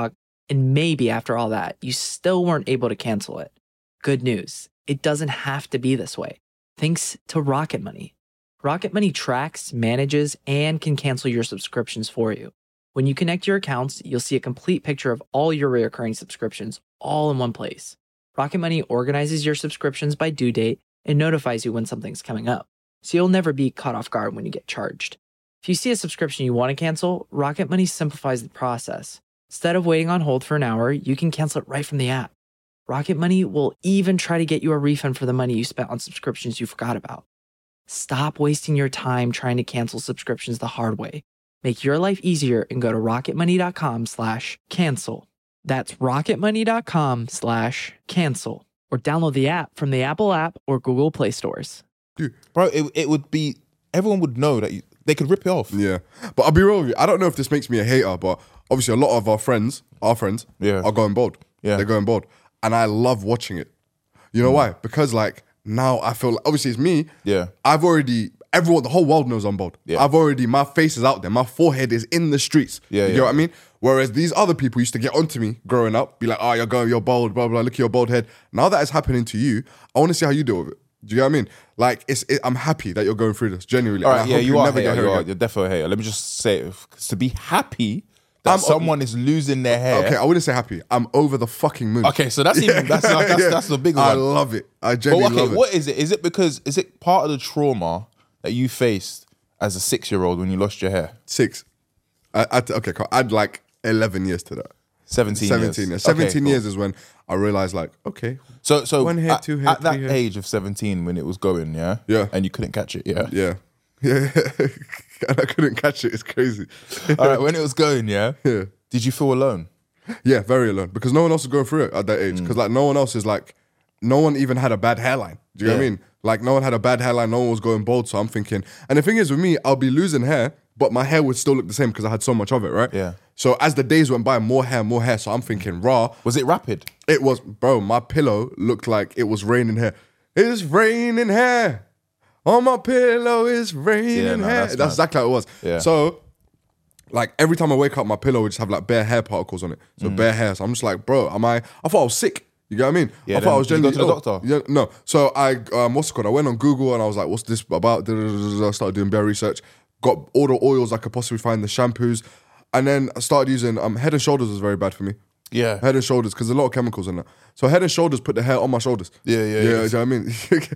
And maybe after all that, you still weren't able to cancel it. Good news, it doesn't have to be this way. Thanks to Rocket Money. Rocket Money tracks, manages, and can cancel your subscriptions for you. When you connect your accounts, you'll see a complete picture of all your recurring subscriptions all in one place. Rocket Money organizes your subscriptions by due date and notifies you when something's coming up, so you'll never be caught off guard when you get charged. If you see a subscription you want to cancel, Rocket Money simplifies the process. Instead of waiting on hold for an hour, you can cancel it right from the app. Rocket Money will even try to get you a refund for the money you spent on subscriptions you forgot about. Stop wasting your time trying to cancel subscriptions the hard way. Make your life easier and go to rocketmoney.com slash cancel. That's rocketmoney.com slash cancel. Or download the app from the Apple app or Google Play stores. Dude, bro, it, it would be, everyone would know that you, they could rip it off. Yeah. But I'll be real with you. I don't know if this makes me a hater, but obviously a lot of our friends, our friends, Yeah. are going bald. Yeah. They're going bald. And I love watching it. You know why? Because like now I feel like, obviously it's me. Yeah. I've already, everyone, the whole world knows I'm bald. Yeah. I've already, my face is out there. My forehead is in the streets. Yeah, You yeah. know what I mean? Whereas these other people used to get onto me growing up, be like, oh, you're going, you're bald, blah, blah, look at your bald head. Now that it's happening to you, I want to see how you deal with it. Do you know what I mean? Like, it's, it, I'm happy that you're going through this, genuinely. All And right, I yeah, hope you are, never hater, get you hair are. again. You're definitely a hater. Let me just say it. 'Cause to be happy that I'm- someone is losing their hair. Okay, I wouldn't say happy. I'm over the fucking moon. Okay, so that's even that's that's, that's, Yeah. that's the bigger I one. love it. I But genuinely okay, love it. what is it? Is it because is it part of the trauma that you faced as a six-year-old when you lost your hair? Six. I, I, okay, cool. I'd like eleven years to that. Seventeen. Seventeen years. years. Seventeen Okay, cool. years is when I realized, like, okay, So, so One hair, at, two hair, at that three hair. age of seventeen, when it was going, yeah, Yeah. and you couldn't catch it, yeah, yeah, yeah, and I couldn't catch it. It's crazy. All right, when it was going, yeah, Yeah. did you feel alone? Yeah, very alone because no one else is going through it at that age. Because like no one else is like, no one even had a bad hairline. Do you know what I Yeah. mean? Like no one had a bad hairline. No one was going bald. So I'm thinking, and the thing is with me, I'll be losing hair, but my hair would still look the same because I had so much of it, right? Yeah. So as the days went by, more hair, more hair. So I'm thinking, raw. Was it rapid? It was, bro. My pillow looked like it was raining hair. It's raining hair. On my pillow, it's raining Yeah, no, hair. that's That's, mad. exactly how it was. Yeah. So, like every time I wake up, my pillow would just have like bare hair particles on it. Mm. So bare hair. So I'm just like, bro, am I? I thought I was sick. You get what I mean? Yeah, I thought I then was did you go generally to the ill. doctor? Yeah, no. So I, um, what's it called? I went on Google and I was like, what's this about? I started doing bare research. Got all the oils I could possibly find, the shampoos, and then I started using um, Head and Shoulders was very bad for me. Yeah. Head and Shoulders, because there's a lot of chemicals in that. So Head and Shoulders put the hair on my shoulders. Yeah, yeah, yeah. yeah. You know what I mean?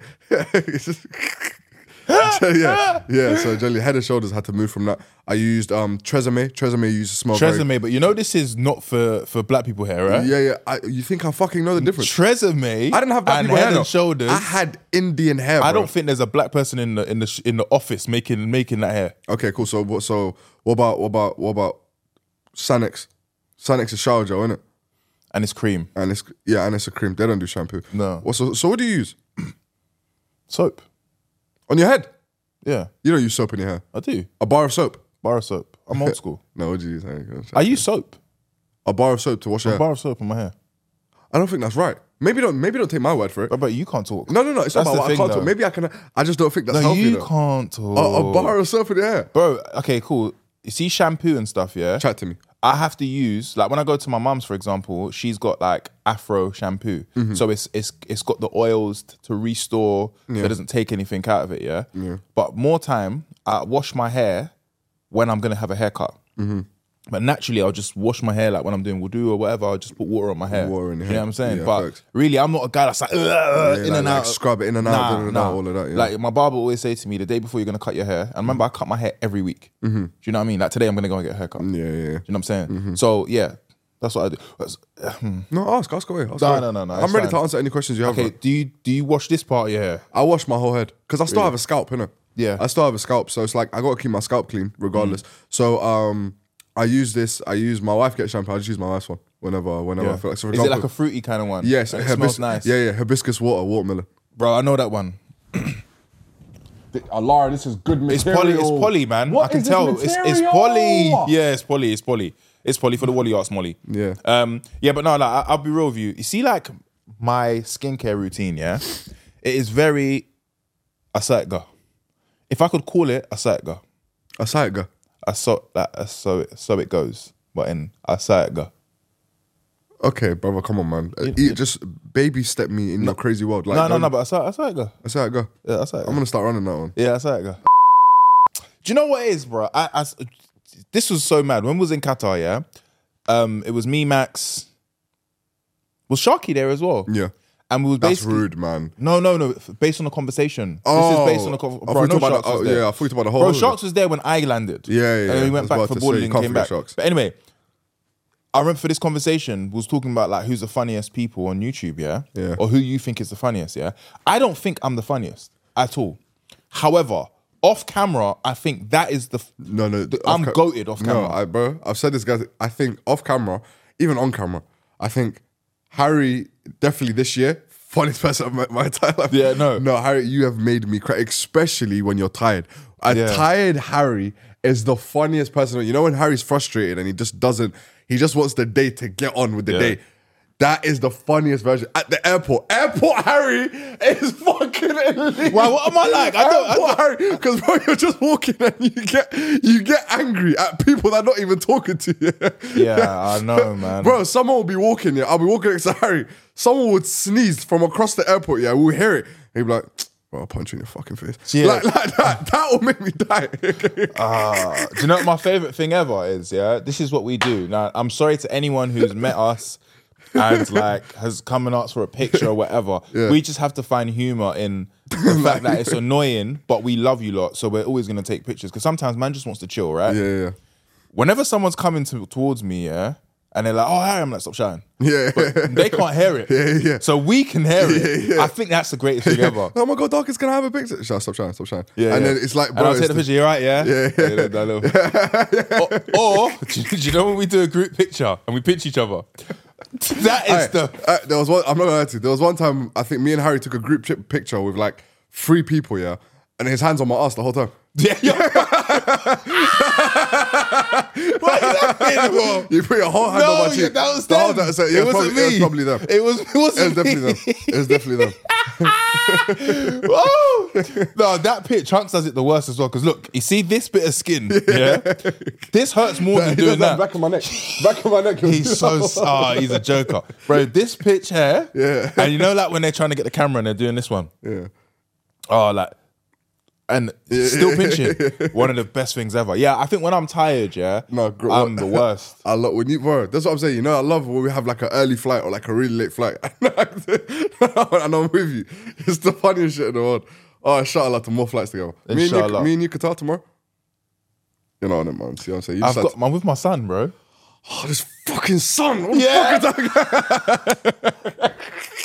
It's just- So, yeah, yeah. So generally, Head and Shoulders had to move from that. I used um Tresemme. Tresemme used to smell very- Tresemme, but you know this is not for for black people hair, right? Yeah, yeah. I, you think I fucking know the difference? Tresemme. I didn't have black and people Head hair. and though. Shoulders. I had Indian hair. I bro. don't think there's a black person in the in the sh- in the office making making that hair. Okay, cool. So what? So what about what about what about Sanex? Sanex is shower gel, innit? And it's cream. And it's yeah, and it's a cream. They don't do shampoo. No. Well, so so what do you use Soap. on your head? Yeah, You don't use soap in your hair. I do. A bar of soap. Bar of soap. I'm old school. No, what do you use? I use soap. A bar of soap to wash your A hair. bar of soap on my hair. I don't think that's right. Maybe don't maybe don't take my word for it. But, but you can't talk. No, no, no. It's That's not the about what I thing, can't though. talk. Maybe I can. I just don't think that's No, healthy. you though. can't talk. A, a bar of soap in your hair. Bro, okay, cool. You see shampoo and stuff, yeah? Chat to me. I have to use, like when I go to my mum's, for example, she's got like Afro shampoo. Mm-hmm. So it's it's it's got the oils t- to restore, so it doesn't take anything out of it, yeah? Yeah. But more time, I wash my hair when I'm gonna have a haircut. Mm-hmm. But naturally, I'll just wash my hair like when I'm doing wudu or whatever. I'll just put water on my hair. Water in your you know hair. what I'm saying? Yeah, but facts. really, I'm not a guy that's like, "Ugh, in like- and like out. scrub it in and out, Nah, in and nah. out, all of that, yeah. Like my barber always say to me, the day before you're gonna cut your hair, and remember I cut my hair every week. Mm-hmm. Do you know what I mean? Like today, I'm gonna go and get a haircut. Yeah, yeah. Do you know what I'm saying? So yeah, that's what I do. That's- hmm. No, ask, ask away. Ask No, away. no, no, no, I'm it's ready fine. to answer any questions you have. Okay, bro. do you do you wash this part of your hair? I wash my whole head because I still have a scalp, innit? Yeah. I still have a scalp, so it's like I gotta keep my scalp clean regardless. Mm. So um, I use this. I use my wife gets shampoo. I just use my wife's one whenever, whenever I feel like. So for Is it example, like a fruity kind of one? yes, Like, it hibis- smells nice. Yeah, yeah, hibiscus water, watermelon. Bro, I know that one. Alara, this is good It's material. poly. It's poly, man. What I can is this tell. It's it's material? poly. Yeah, it's poly. It's poly. It's poly for the Wally Arts Molly. Yeah. Um. Yeah, but no, like I, I'll be real with you. You see, like my skincare routine. Yeah, it is very asaiga. If I could call it asaiga, Asaiga. I so that so it so it goes, but in asaiga. Okay, brother, come on, man. Uh, You- eat, just baby step me in your crazy world. Like, no, no, don't- no, but that's how, that's how it go. That's how it go. Yeah, that's how it go. I'm gonna start running that one. Yeah, that's how it go. Do you know what it is, bro? I, I, this was so mad. When we was in Qatar, yeah, um, it was me, Max. Was Sharky there as well? Yeah. And we was That's basically rude, man. no, no, no. Based on the conversation. Oh, this is based on the con- I bro. thought you No, talking about Sharks the- was oh, there. yeah, I thought you talking about the whole Bro, holiday. Sharks was there when I landed. Yeah, yeah, And then yeah. we I went was back about for to say, Bully you and can't came forget back. Sharks. But anyway, I remember for this conversation, we was talking about like who's the funniest people on YouTube, yeah? Yeah. Or who you think is the funniest, yeah? I don't think I'm the funniest at all. However, off camera, I think that is the. F- No, no. the- off I'm ca- goated off camera. No, I, bro, I've said this, guys. I think off camera, even on camera, I think Harry definitely this year funniest person of my, my entire life. Yeah, no. no, Harry, you have made me cry, especially when you're tired. A Yeah. tired Harry is the funniest person. You know when Harry's frustrated and he just doesn't, he just wants the day to get on with the Yeah. day. That is the funniest version. At the airport, airport Harry is fucking elite. Why, what am I like? I don't- I Airport Harry, because bro, you're just walking and you get you get angry at people that are not even talking to you. Yeah, I know, man. Bro, someone will be walking, yeah. I'll be walking next to Harry. Someone would sneeze from across the airport, yeah. We'll hear it. He'd be like, bro, I'll punch you in your fucking face. Yeah. Like, like that. That will make me die. Ah, do you know what my favorite thing ever is? Yeah, this is what we do. Now, I'm sorry to anyone who's met us and like has come and asked for a picture or whatever. Yeah. We just have to find humor in the fact that it's annoying, but we love you lot, so we're always gonna take pictures. Because sometimes man just wants to chill, right? yeah, yeah. Whenever someone's coming to, towards me, yeah, and they're like, "Oh, Harry," I'm like, "Stop shouting." Yeah. But they can't hear it. Yeah, yeah. So we can hear it. Yeah, yeah. I think that's the greatest thing ever. Oh my god, Darkest, can I have a picture? Shut, stop trying, stop trying. Yeah, and yeah. then it's like, And bro, I'll take it's the picture. You're right, yeah. Yeah, yeah. that- that little- or, or do, you, do you know when we do a group picture and we pinch each other? That is Alright, the. uh, there was one. I'm not gonna lie to you. There was one time I think me and Harry took a group trip picture with like three people, yeah, and his hands on my ass the whole time. Yeah. What are you laughing for? You put your whole hand No, on my yeah, cheek. that was The whole them. time- so, yeah, It wasn't probably, It was me. probably them. It was. It It was wasn't definitely me. them. It was definitely them. Oh no, that pit Chunks does it the worst as well. Because look, you see this bit of skin, yeah. This hurts more than He doing does that that. back of my neck. Back of my neck. He's so ah, he's a joker, bro. This pitch hair, Yeah. And you know, like when they're trying to get the camera and they're doing this one, Yeah. oh, like, and still pinching. One of the best things ever. Yeah, I think when I'm tired, yeah, No, gr- I'm the worst. I love when you, bro. That's what I'm saying. You know, I love when we have like an early flight or like a really late flight, and I'm with you. It's the funniest shit in the world. Oh, inshallah, to more flights together. Me and, you, Inshallah. me and you, Qatar tomorrow. You know what I mean, man. See what I'm saying? You I've just got. had to- I'm with my son, bro. oh, this fucking sun. What the Yeah. fuck is that?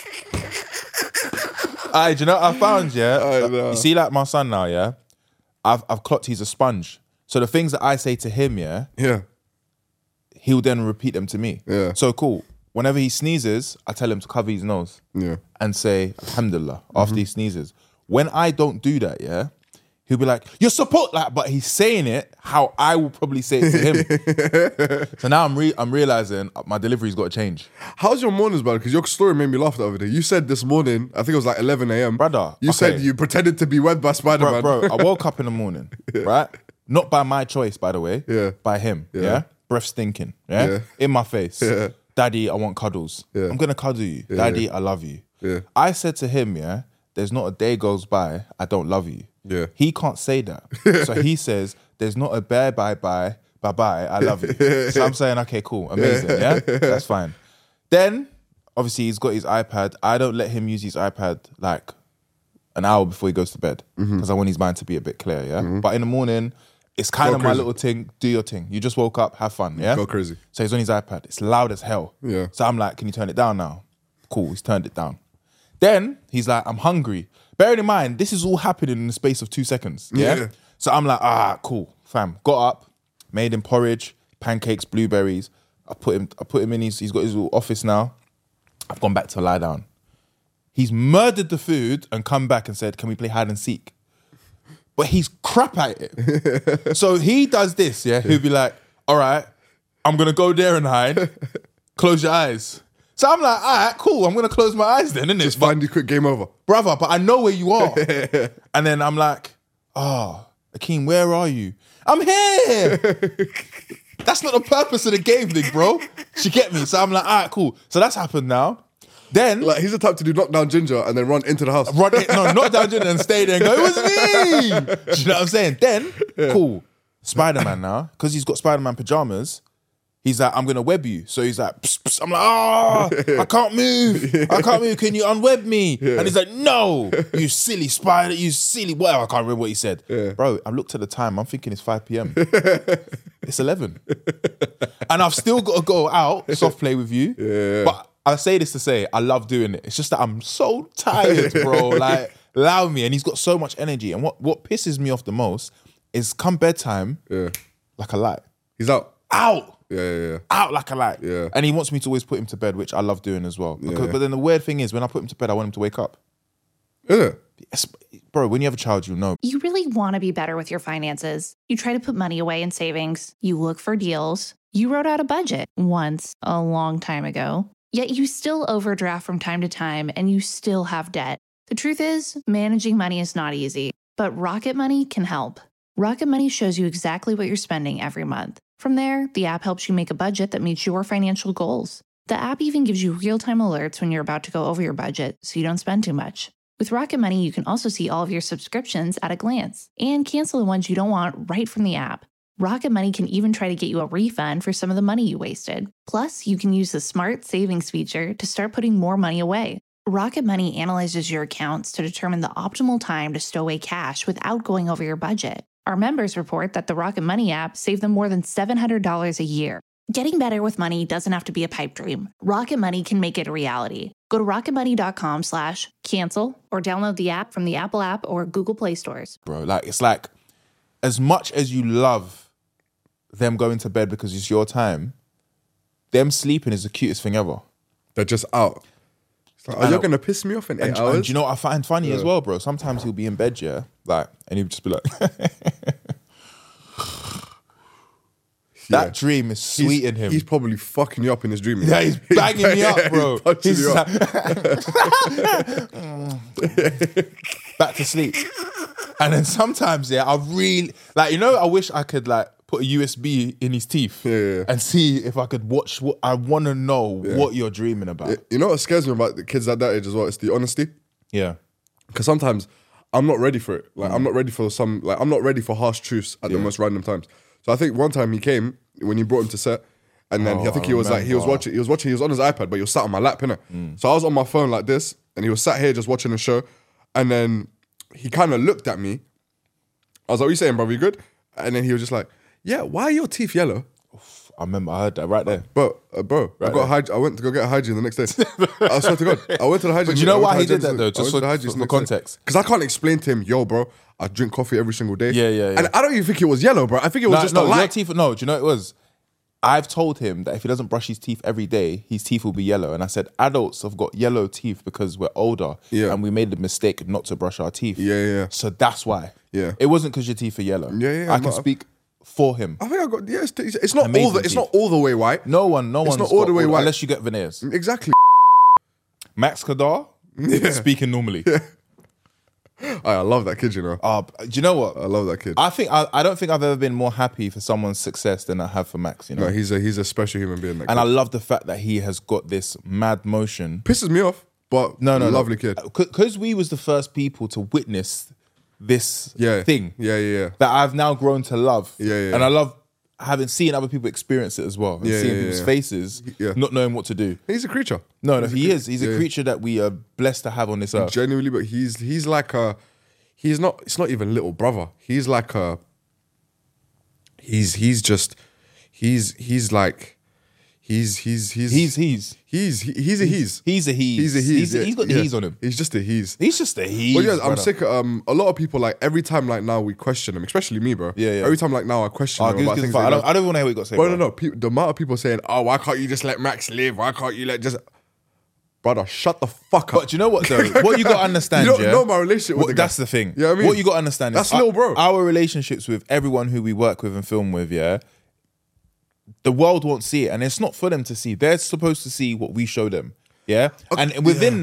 Aye, do you know what I found? Yeah, I know. you see, like my son now, yeah. I've I've clocked he's a sponge. So the things that I say to him, yeah, Yeah. he'll then repeat them to me. Yeah. So cool. Whenever he sneezes, I tell him to cover his nose. Yeah. And say Alhamdulillah after he sneezes. When I don't do that, yeah, he'll be like, "You're supposed like," but he's saying it how I will probably say it to him. So now I'm re- I'm realizing my delivery's got to change. How's your mornings, brother? Because your story made me laugh the other day. You said this morning, I think it was like eleven a.m. Brother, You okay. said you pretended to be wed by Spider-Man. Bro, bro, I woke up in the morning, right? Not by my choice, by the way. Yeah. By him. Yeah. Yeah. Breath stinking. Yeah? Yeah. In my face. Yeah. Daddy, I want cuddles. Yeah. I'm gonna cuddle you. Yeah. Daddy, I love you. Yeah. I said to him, yeah, there's not a day goes by I don't love you. Yeah. He can't say that. So he says, there's not a bear bye bye, bye bye, I love you. So I'm saying, okay, cool, amazing, yeah? That's fine. Then, obviously, he's got his iPad. I don't let him use his iPad like an hour before he goes to bed because Mm-hmm. I want his mind to be a bit clear, yeah? But in the morning, it's kind Go of my crazy. little thing, do your thing. You just woke up, have fun, yeah? Go crazy. So he's on his iPad. It's loud as hell. Yeah. So I'm like, can you turn it down now? Cool, he's turned it down. Then he's like, I'm hungry. Bearing in mind, this is all happening in the space of two seconds. Yeah. Yeah. So I'm like, ah, cool, fam. Got up, made him porridge, pancakes, blueberries. I put him, I put him in his, he's got his little office now. I've gone back to lie down. He's murdered the food and come back and said, can we play hide and seek? But he's crap at it. So he does this, yeah? He'll be like, all right, I'm going to go there and hide. Close your eyes. So I'm like, all right, cool. I'm going to close my eyes then, innit? Just find you quick game over. Brother, but I know where you are. And then I'm like, oh, Akeem, where are you? I'm here. that's not the purpose of the game, big bro. She get me. So I'm like, all right, cool. So that's happened now. Then Like he's the type to do knockdown ginger and then run into the house. run it, no, not down and stay there and go, it was me. Do you know what I'm saying? Then, cool. Spider-Man now, because he's got Spider-Man pajamas, he's like, I'm gonna web you. So he's like, psst, psst. I'm like, oh, I can't move. I can't move. Can you unweb me? And he's like, no, you silly spider, you silly whatever. I can't remember what he said. Yeah. Bro, I looked at the time. I'm thinking it's five p.m. It's eleven. And I've still got to go out, soft play with you. Yeah. But I say this to say, I love doing it. It's just that I'm so tired, bro. Like, allow me. And he's got so much energy. And what, what pisses me off the most is come bedtime, Yeah. like a light. He's out. Out. Yeah, yeah, yeah. Out like a light. Yeah. And he wants me to always put him to bed, which I love doing as well. Because, Yeah. But then the weird thing is, when I put him to bed, I want him to wake up. Is it? Yes, bro, when you have a child, you know. You really want to be better with your finances. You try to put money away in savings. You look for deals. You wrote out a budget once a long time ago. Yet you still overdraft from time to time and you still have debt. The truth is, managing money is not easy, but Rocket Money can help. Rocket Money shows you exactly what you're spending every month. From there, the app helps you make a budget that meets your financial goals. The app even gives you real-time alerts when you're about to go over your budget so you don't spend too much. With Rocket Money, you can also see all of your subscriptions at a glance and cancel the ones you don't want right from the app. Rocket Money can even try to get you a refund for some of the money you wasted. Plus, you can use the Smart Savings feature to start putting more money away. Rocket Money analyzes your accounts to determine the optimal time to stow away cash without going over your budget. Our members report that the Rocket Money app saved them more than seven hundred dollars a year. Getting better with money doesn't have to be a pipe dream. Rocket Money can make it a reality. Go to rocketmoney.com slash cancel or download the app from the Apple app or Google Play stores. Bro, like, it's like, as much as you love them going to bed because it's your time, them sleeping is the cutest thing ever. They're just out. It's like, I are you know. going to piss me off in eight And, hours? and do you know what I find funny Yeah. as well, bro? Sometimes he'll be in bed, yeah, like, and he'll just be like, that Yeah. dream is sweet He's- in him. He's probably fucking you up in his dream. Yeah, he's banging me up, bro. He's punching He's you up. back to sleep. And then sometimes, yeah, I really, like, you know, I wish I could, like, put a U S B in his teeth Yeah, yeah, yeah. and see if I could watch what, I want to know Yeah. what you're dreaming about. You know what scares me about the kids at that age as well? It's the honesty. Yeah. Because sometimes I'm not ready for it. Mm. Like I'm not ready for some. Like I'm not ready for harsh truths at the most random times. So I think one time he came when you brought him to set, and then I Oh, think I he was like he was remember. watching. He was watching. He was on his iPad, but he was sat on my lap, innit? Mm. So I was on my phone like this, and he was sat here just watching the show, and then he kind of looked at me. I was like, "What you saying, bro? You good?" And then he was just like, "Yeah, why are your teeth yellow?" I remember I heard that right there. Bro, uh, bro, I Right got hyg- I went to go get a hygiene the next day. I swear to God, I went to the hygiene. But you know I went why to he did hygienist- that though? I Just went for, to the hygienist for the next day. context. Because I can't explain to him, yo, bro, I drink coffee every single day. Yeah, yeah, yeah. And I don't even think it was yellow, bro. I think it was No, just no, a your light. teeth. No, do you know what it was? I've told him that if he doesn't brush his teeth every day, his teeth will be yellow. And I said, adults have got yellow teeth because we're older, Yeah. and we made the mistake not to brush our teeth. Yeah, yeah. So that's why. Yeah. It wasn't because your teeth are yellow. Yeah, yeah, I I'm can not- speak for him. I think I got, yeah, it's, it's not all Amazing the, it's teeth. not all the way white. No one, no It's one's not all got the way white. unless you get veneers. Exactly. Max Kadar, speaking normally. I love that kid, you know. Uh, do you know what? I love that kid. I think I, I don't think I've ever been more happy for someone's success than I have for Max. You know, No, he's a he's a special human being. That and kid. I love the fact that he has got this mad motion. pisses me off, but No, no, lovely no. kid. Because we was the first people to witness this Yeah, thing Yeah, yeah, yeah. that I've now grown to love. Yeah, yeah, And yeah. I love having seen other people experience it as well, and Yeah, seeing yeah, people's yeah. faces, Yeah. not knowing what to do. He's a creature. No, no, He's a he crea- is. He's yeah, a yeah. creature that we are blessed to have on this earth. Genuinely, but he's he's like a he's not it's not even little brother. He's like a he's he's just he's he's like he's he's he's He's he's he's he- he's a he's he's a he's. he's a he's. He's, yeah, he's got the yeah. he's on him. He's just a he's. He's just a he's. But yeah, I'm brother. sick. Of, um, a lot of people like every time like now we question him, especially me, bro. Yeah, yeah. Every time like now I question Oh, him give- about give things. fuck. that I he don't, does. I don't want to hear what you got to say. But bro. no, no. Pe- the amount of people saying, "Oh, why can't you just let Max live? Why can't you let just?" Brother, shut the fuck up. But do you know what though? What you got to understand, You don't yeah? know my relationship with What- the guy. That's the thing. You know what I mean? What you got to understand That's is little our- bro. Our relationships with everyone who we work with and film with, yeah, the world won't see it, and it's not for them to see. They're supposed to see what we show them, yeah. And within that,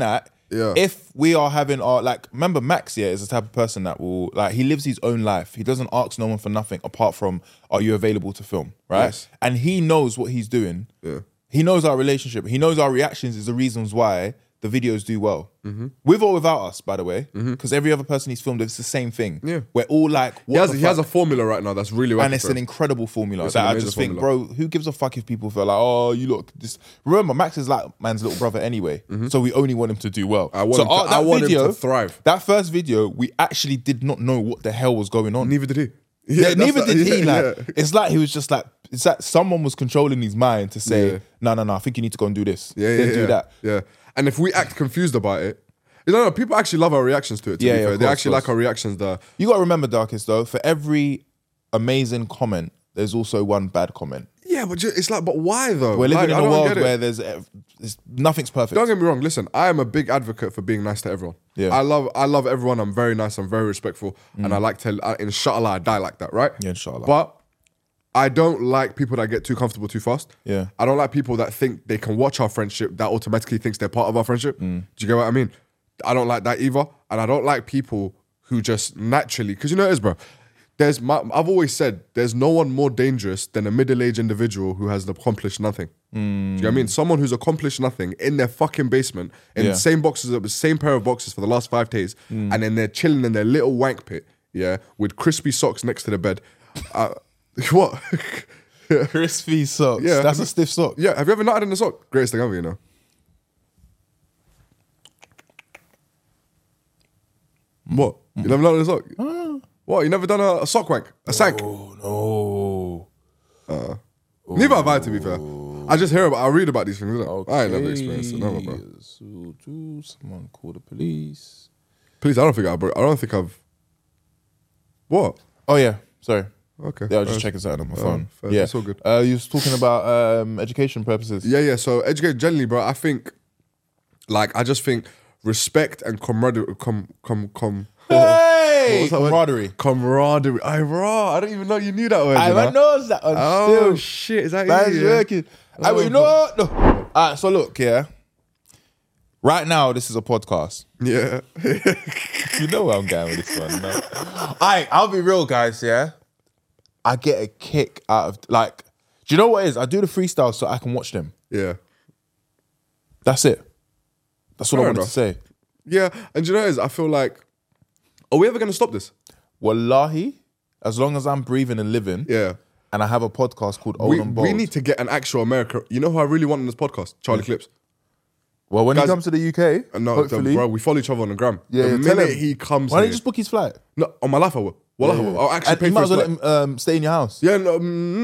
Yeah. If we are having our, like, remember Max, yeah, is the type of person that will, like, he lives his own life. He doesn't ask no one for nothing apart from, are you available to film, right? Yes. And he knows what he's doing. Yeah. He knows our relationship. He knows our reactions is the reasons why the videos do well. Mm-hmm. With or without us, by the way. Because every other person he's filmed, it's the same thing. Yeah. We're all like, what He has, the he has a fuck? formula right now that's really working And it's for an him. incredible formula It's that an I amazing just think, formula. bro, who gives a fuck if people feel like, oh, you look this. Remember, Max is like man's little brother anyway, so we only want him to do well. I want so him to- our- I that want him video, to thrive. That first video, we actually did not know what the hell was going on. Neither did he. Yeah, that's neither like- did he. yeah, Like, yeah. it's like he was just like, it's like someone was controlling his mind to say, Yeah. no, no, no, I think you need to go and do this. Yeah, yeah, then yeah. do that. Yeah. And if we act confused about it, you know, people actually love our reactions to it, to Yeah, be yeah, fair. of They course, actually of course. like our reactions there. You got to remember, Darkest, though, for every amazing comment, there's also one bad comment. Yeah, but ju- it's like, but why though? We're living Like, I in a don't world get it. where there's, there's nothing's perfect. Don't get me wrong. Listen, I am a big advocate for being nice to everyone. Yeah. I love, I love everyone. I'm very nice. I'm very respectful, and I like to. I, inshallah, I die like that, right? Yeah, inshallah. But I don't like people that get too comfortable too fast. Yeah. I don't like people that think they can watch our friendship that automatically thinks they're part of our friendship. Mm. Do you get what I mean? I don't like that either, and I don't like people who just naturally, because you know it is, bro. There's, my, I've always said, there's no one more dangerous than a middle-aged individual who has accomplished nothing. Do you know what I mean? Someone who's accomplished nothing in their fucking basement, in Yeah. the same boxes, the same pair of boxes for the last five days, and then they're chilling in their little wank pit, yeah, with crispy socks next to the bed. Uh, what? Crispy socks. Yeah. That's a stiff sock. Yeah, have you ever nutted in a sock? Greatest thing ever, you know. What? You never nutted in a sock? What? You never done a, a sock wank? A sank? Oh, no. Neither have I, to be fair. I just hear about, I read about these things. Innit? I ain't never experienced it, never, bro. So, do someone call the police? Please, I don't think I, bro. I don't think I've. What? Oh, yeah. Sorry. Okay. Yeah, I was just Uh, checking something on my uh, phone. fair, Yeah, it's all good. Uh, you was talking about um, education purposes. Yeah, yeah. So educate generally, bro. I think, like, I just think respect and camaraderie, com, com, com. Hey, What's that word? camaraderie. Camaraderie. I raw. I don't even know you knew that word. I you know? know that one Oh still. shit! Is that Man's you? Yeah? working. I, Oh, you know what? No. All right, so look, yeah. Right now, this is a podcast. Yeah. You know where I'm going with this one. No. All right, I'll be real, guys, yeah? I get a kick out of, like, do you know what it is? I do the freestyle so I can watch them. Yeah. That's it. That's what Fair I wanted enough. to say. Yeah. And do you know what it is? I feel like, are we ever gonna stop this? Wallahi, as long as I'm breathing and living, Yeah. and I have a podcast called Old We, and Bold. we need to get an actual America. You know who I really want on this podcast? Charlie Clips. well, when guys- he comes to the U K, Uh, No, hopefully. the, bro, we follow each other on the gram. yeah, the yeah, tell minute him. he comes Why don't here, you just book his flight? no, on my life I will. Well, I will. I'll actually And pay you for might his as well flight. let him um, stay in your house. Yeah, no.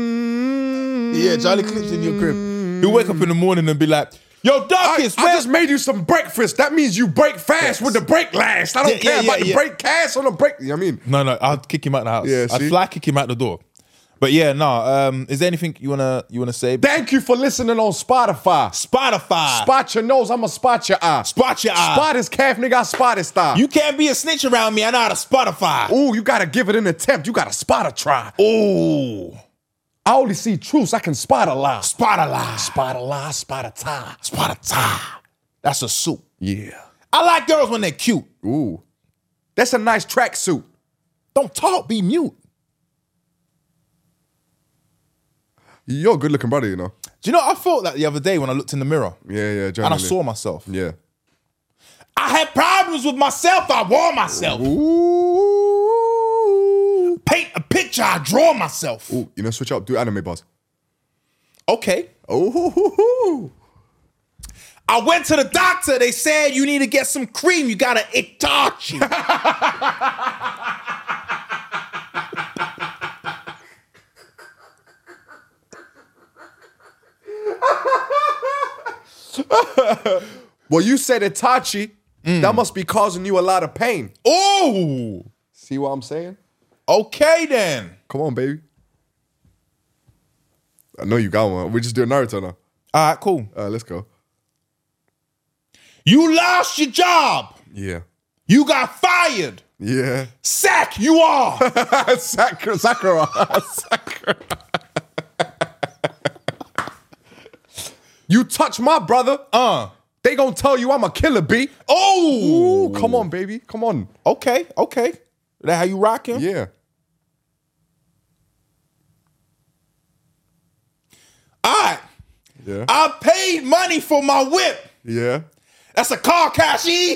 Mm, Yeah, Charlie Clips in your crib. He'll wake up in the morning and be like, yo, I, Darkest, I where- just made you some breakfast. That means you break fast with the break last. I don't Yeah, care yeah, about yeah, the yeah. break cast or the break. You know what I mean? No, no, I'd kick him out the house. Yeah, I'd see? fly kick him out the door. But yeah, no. Um, is there anything you wanna you wanna say? Thank you for listening on Spotify. Spotify. Spot your nose, I'ma spot your eye. Spot your eye. Spot his calf, nigga, I spot his thigh. You can't be a snitch around me. I know how to Spotify. Ooh, you gotta give it an attempt. You gotta spot a try. Ooh. I only see truths, I can spot a lie. Spot a lie. Spot a lie, spot a tie. Spot a tie. That's a suit. Yeah. I like girls when they're cute. Ooh. That's a nice tracksuit. Don't talk, be mute. You're a good looking brother, you know. Do you know, I felt that the other day when I looked in the mirror Yeah, yeah, and generally. I saw myself. Yeah. I had problems with myself. I wore myself. Ooh. Paint a picture. I draw myself. Ooh, you know, switch up, do anime buzz. Okay. Ooh. I went to the doctor. They said you need to get some cream. You got to Itachi. Well, you said Itachi. That must be causing you a lot of pain. Ooh. See what I'm saying? Okay then. Come on, baby. I know you got one. We just do Naruto now. All right, cool. Uh, let's go. You lost your job. Yeah. You got fired. Yeah. Sack you are. Sakura. Sakura. Sakura. You touch my brother. Uh. They They gonna tell you I'm a killer, B. Oh, Ooh, come on, baby. Come on. Okay, okay. That how you rocking? Yeah. All right. Yeah. I paid money for my whip. Yeah. That's a car cash, E.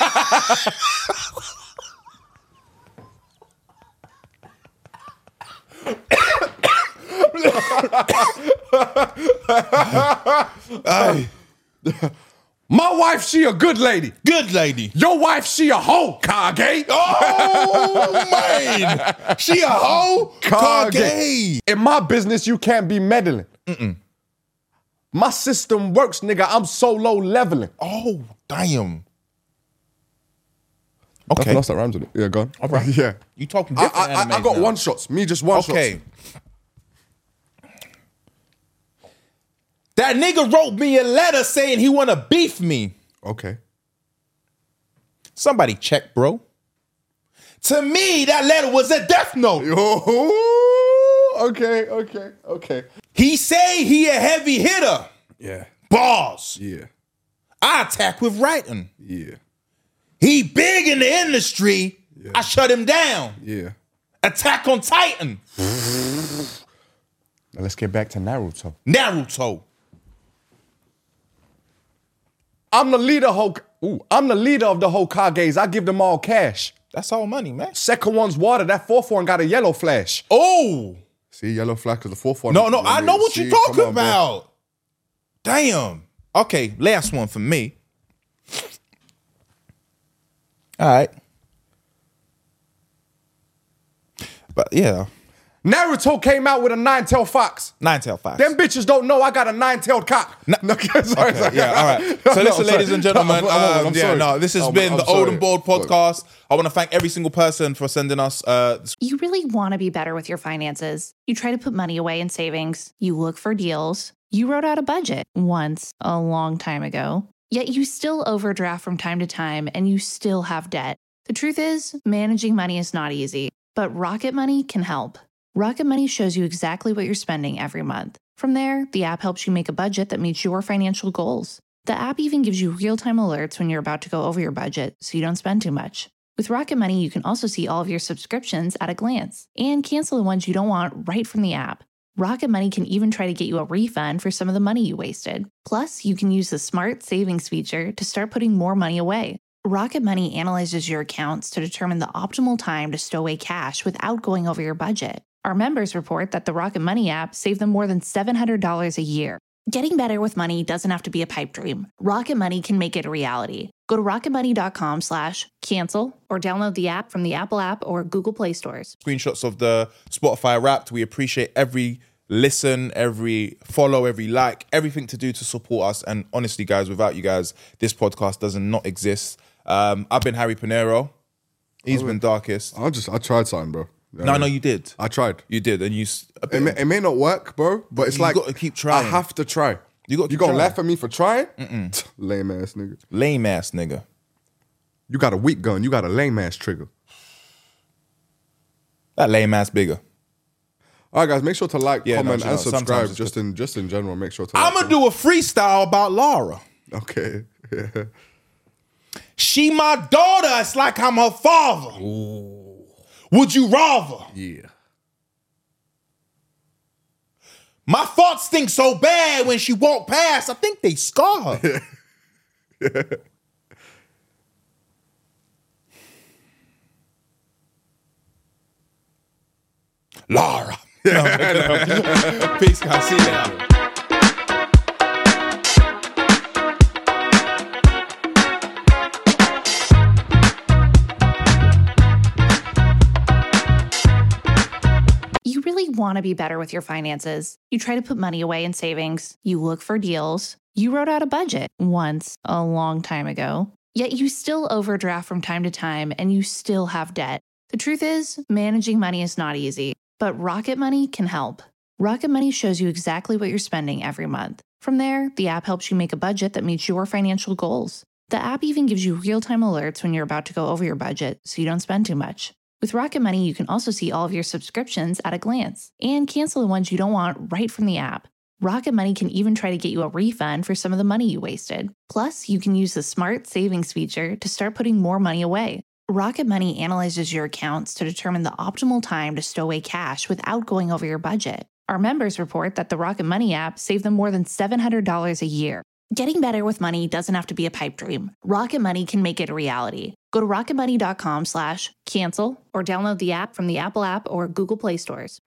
Ay. My wife, she a good lady. Good lady. Your wife, she a hoe, Kage. Oh, man. She a hoe? Kage. In my business, you can't be meddling. Mm-mm. My system works, nigga. I'm solo leveling. Oh, damn. That's, Okay. that's that rhymes with it. Yeah, go on. All right. Yeah. You talking I, different I, I, I animes got now. one shots. Me just one shots. Okay. That nigga wrote me a letter saying he want to beef me. Okay. Somebody check, bro. To me, that letter was a death note. Oh, okay, okay, okay. He say he a heavy hitter. Yeah. Bars. Yeah. I attack with writing. Yeah. He big in the industry. Yeah. I shut him down. Yeah. Attack on Titan. Now let's get back to Naruto. Naruto. I'm the leader, Hok- Ooh, I'm the leader of the Hokages. I give them all cash. That's all money, man. Second one's water. That fourth one got a yellow flash. Oh. See, yellow flash because the fourth one. No, no, I know what See, you're talking come on, bro. about. Damn. Okay, last one for me. All right. But yeah, Naruto came out with a nine-tailed fox. nine-tailed fox. Them bitches don't know I got a nine-tailed cock. No, okay, sorry, Okay, sorry. yeah, all right. So No, listen, sorry. ladies and gentlemen, No, I'm- I'm- I'm um, yeah, sorry. no, this has I'm- been I'm the Old sorry. and Bold podcast. I want to thank every single person for sending us. Uh, You really want to be better with your finances. You try to put money away in savings. You look for deals. You wrote out a budget once a long time ago. Yet you still overdraft from time to time and you still have debt. The truth is, managing money is not easy, but Rocket Money can help. Rocket Money shows you exactly what you're spending every month. From there, the app helps you make a budget that meets your financial goals. The app even gives you real-time alerts when you're about to go over your budget so you don't spend too much. With Rocket Money, you can also see all of your subscriptions at a glance and cancel the ones you don't want right from the app. Rocket Money can even try to get you a refund for some of the money you wasted. Plus, you can use the Smart Savings feature to start putting more money away. Rocket Money analyzes your accounts to determine the optimal time to stow away cash without going over your budget. Our members report that the Rocket Money app saved them more than seven hundred dollars a year. Getting better with money doesn't have to be a pipe dream. Rocket Money can make it a reality. Go to rocketmoney.com slash cancel or download the app from the Apple app or Google Play stores. screenshots of the Spotify Wrapped. We appreciate every listen, every follow, every like, everything to do to support us. And honestly, guys, without you guys, this podcast does not exist. Um, I've been Harry Pinero. He's been Darkest. I just, I tried something, bro. Yeah, No, no, you did. I tried. You did, and you. s- a bit- It may, it may not work, bro, but it's You like gotta keep trying. I have to try. You gotta You keep gonna trying. laugh at me for trying? Lame ass nigga. Lame ass nigga. You got a weak gun. You got a lame ass trigger. That lame ass bigger. All right, guys, make sure to like, Yeah, no, comment, you know, and sometimes subscribe. it's Just in, just in general, make sure to. I'm like, gonna do a freestyle about Laura. Okay. Yeah. She my daughter. It's like I'm her father. Would you rather? Yeah. My thoughts stink so bad when she walk past. I think they scar her. Laura. Peace, guys. See you now. You really want to be better with your finances. You try to put money away in savings. You look for deals. You wrote out a budget once a long time ago. Yet you still overdraft from time to time and you still have debt. The truth is, managing money is not easy, but Rocket Money can help. Rocket Money shows you exactly what you're spending every month. From there, the app helps you make a budget that meets your financial goals. The app even gives you real-time alerts when you're about to go over your budget so you don't spend too much. With Rocket Money, you can also see all of your subscriptions at a glance and cancel the ones you don't want right from the app. Rocket Money can even try to get you a refund for some of the money you wasted. Plus, you can use the Smart Savings feature to start putting more money away. Rocket Money analyzes your accounts to determine the optimal time to stow away cash without going over your budget. Our members report that the Rocket Money app saved them more than seven hundred dollars a year. Getting better with money doesn't have to be a pipe dream. Rocket Money can make it a reality. Go to rocketmoney.com slash cancel or download the app from the Apple app or Google Play stores.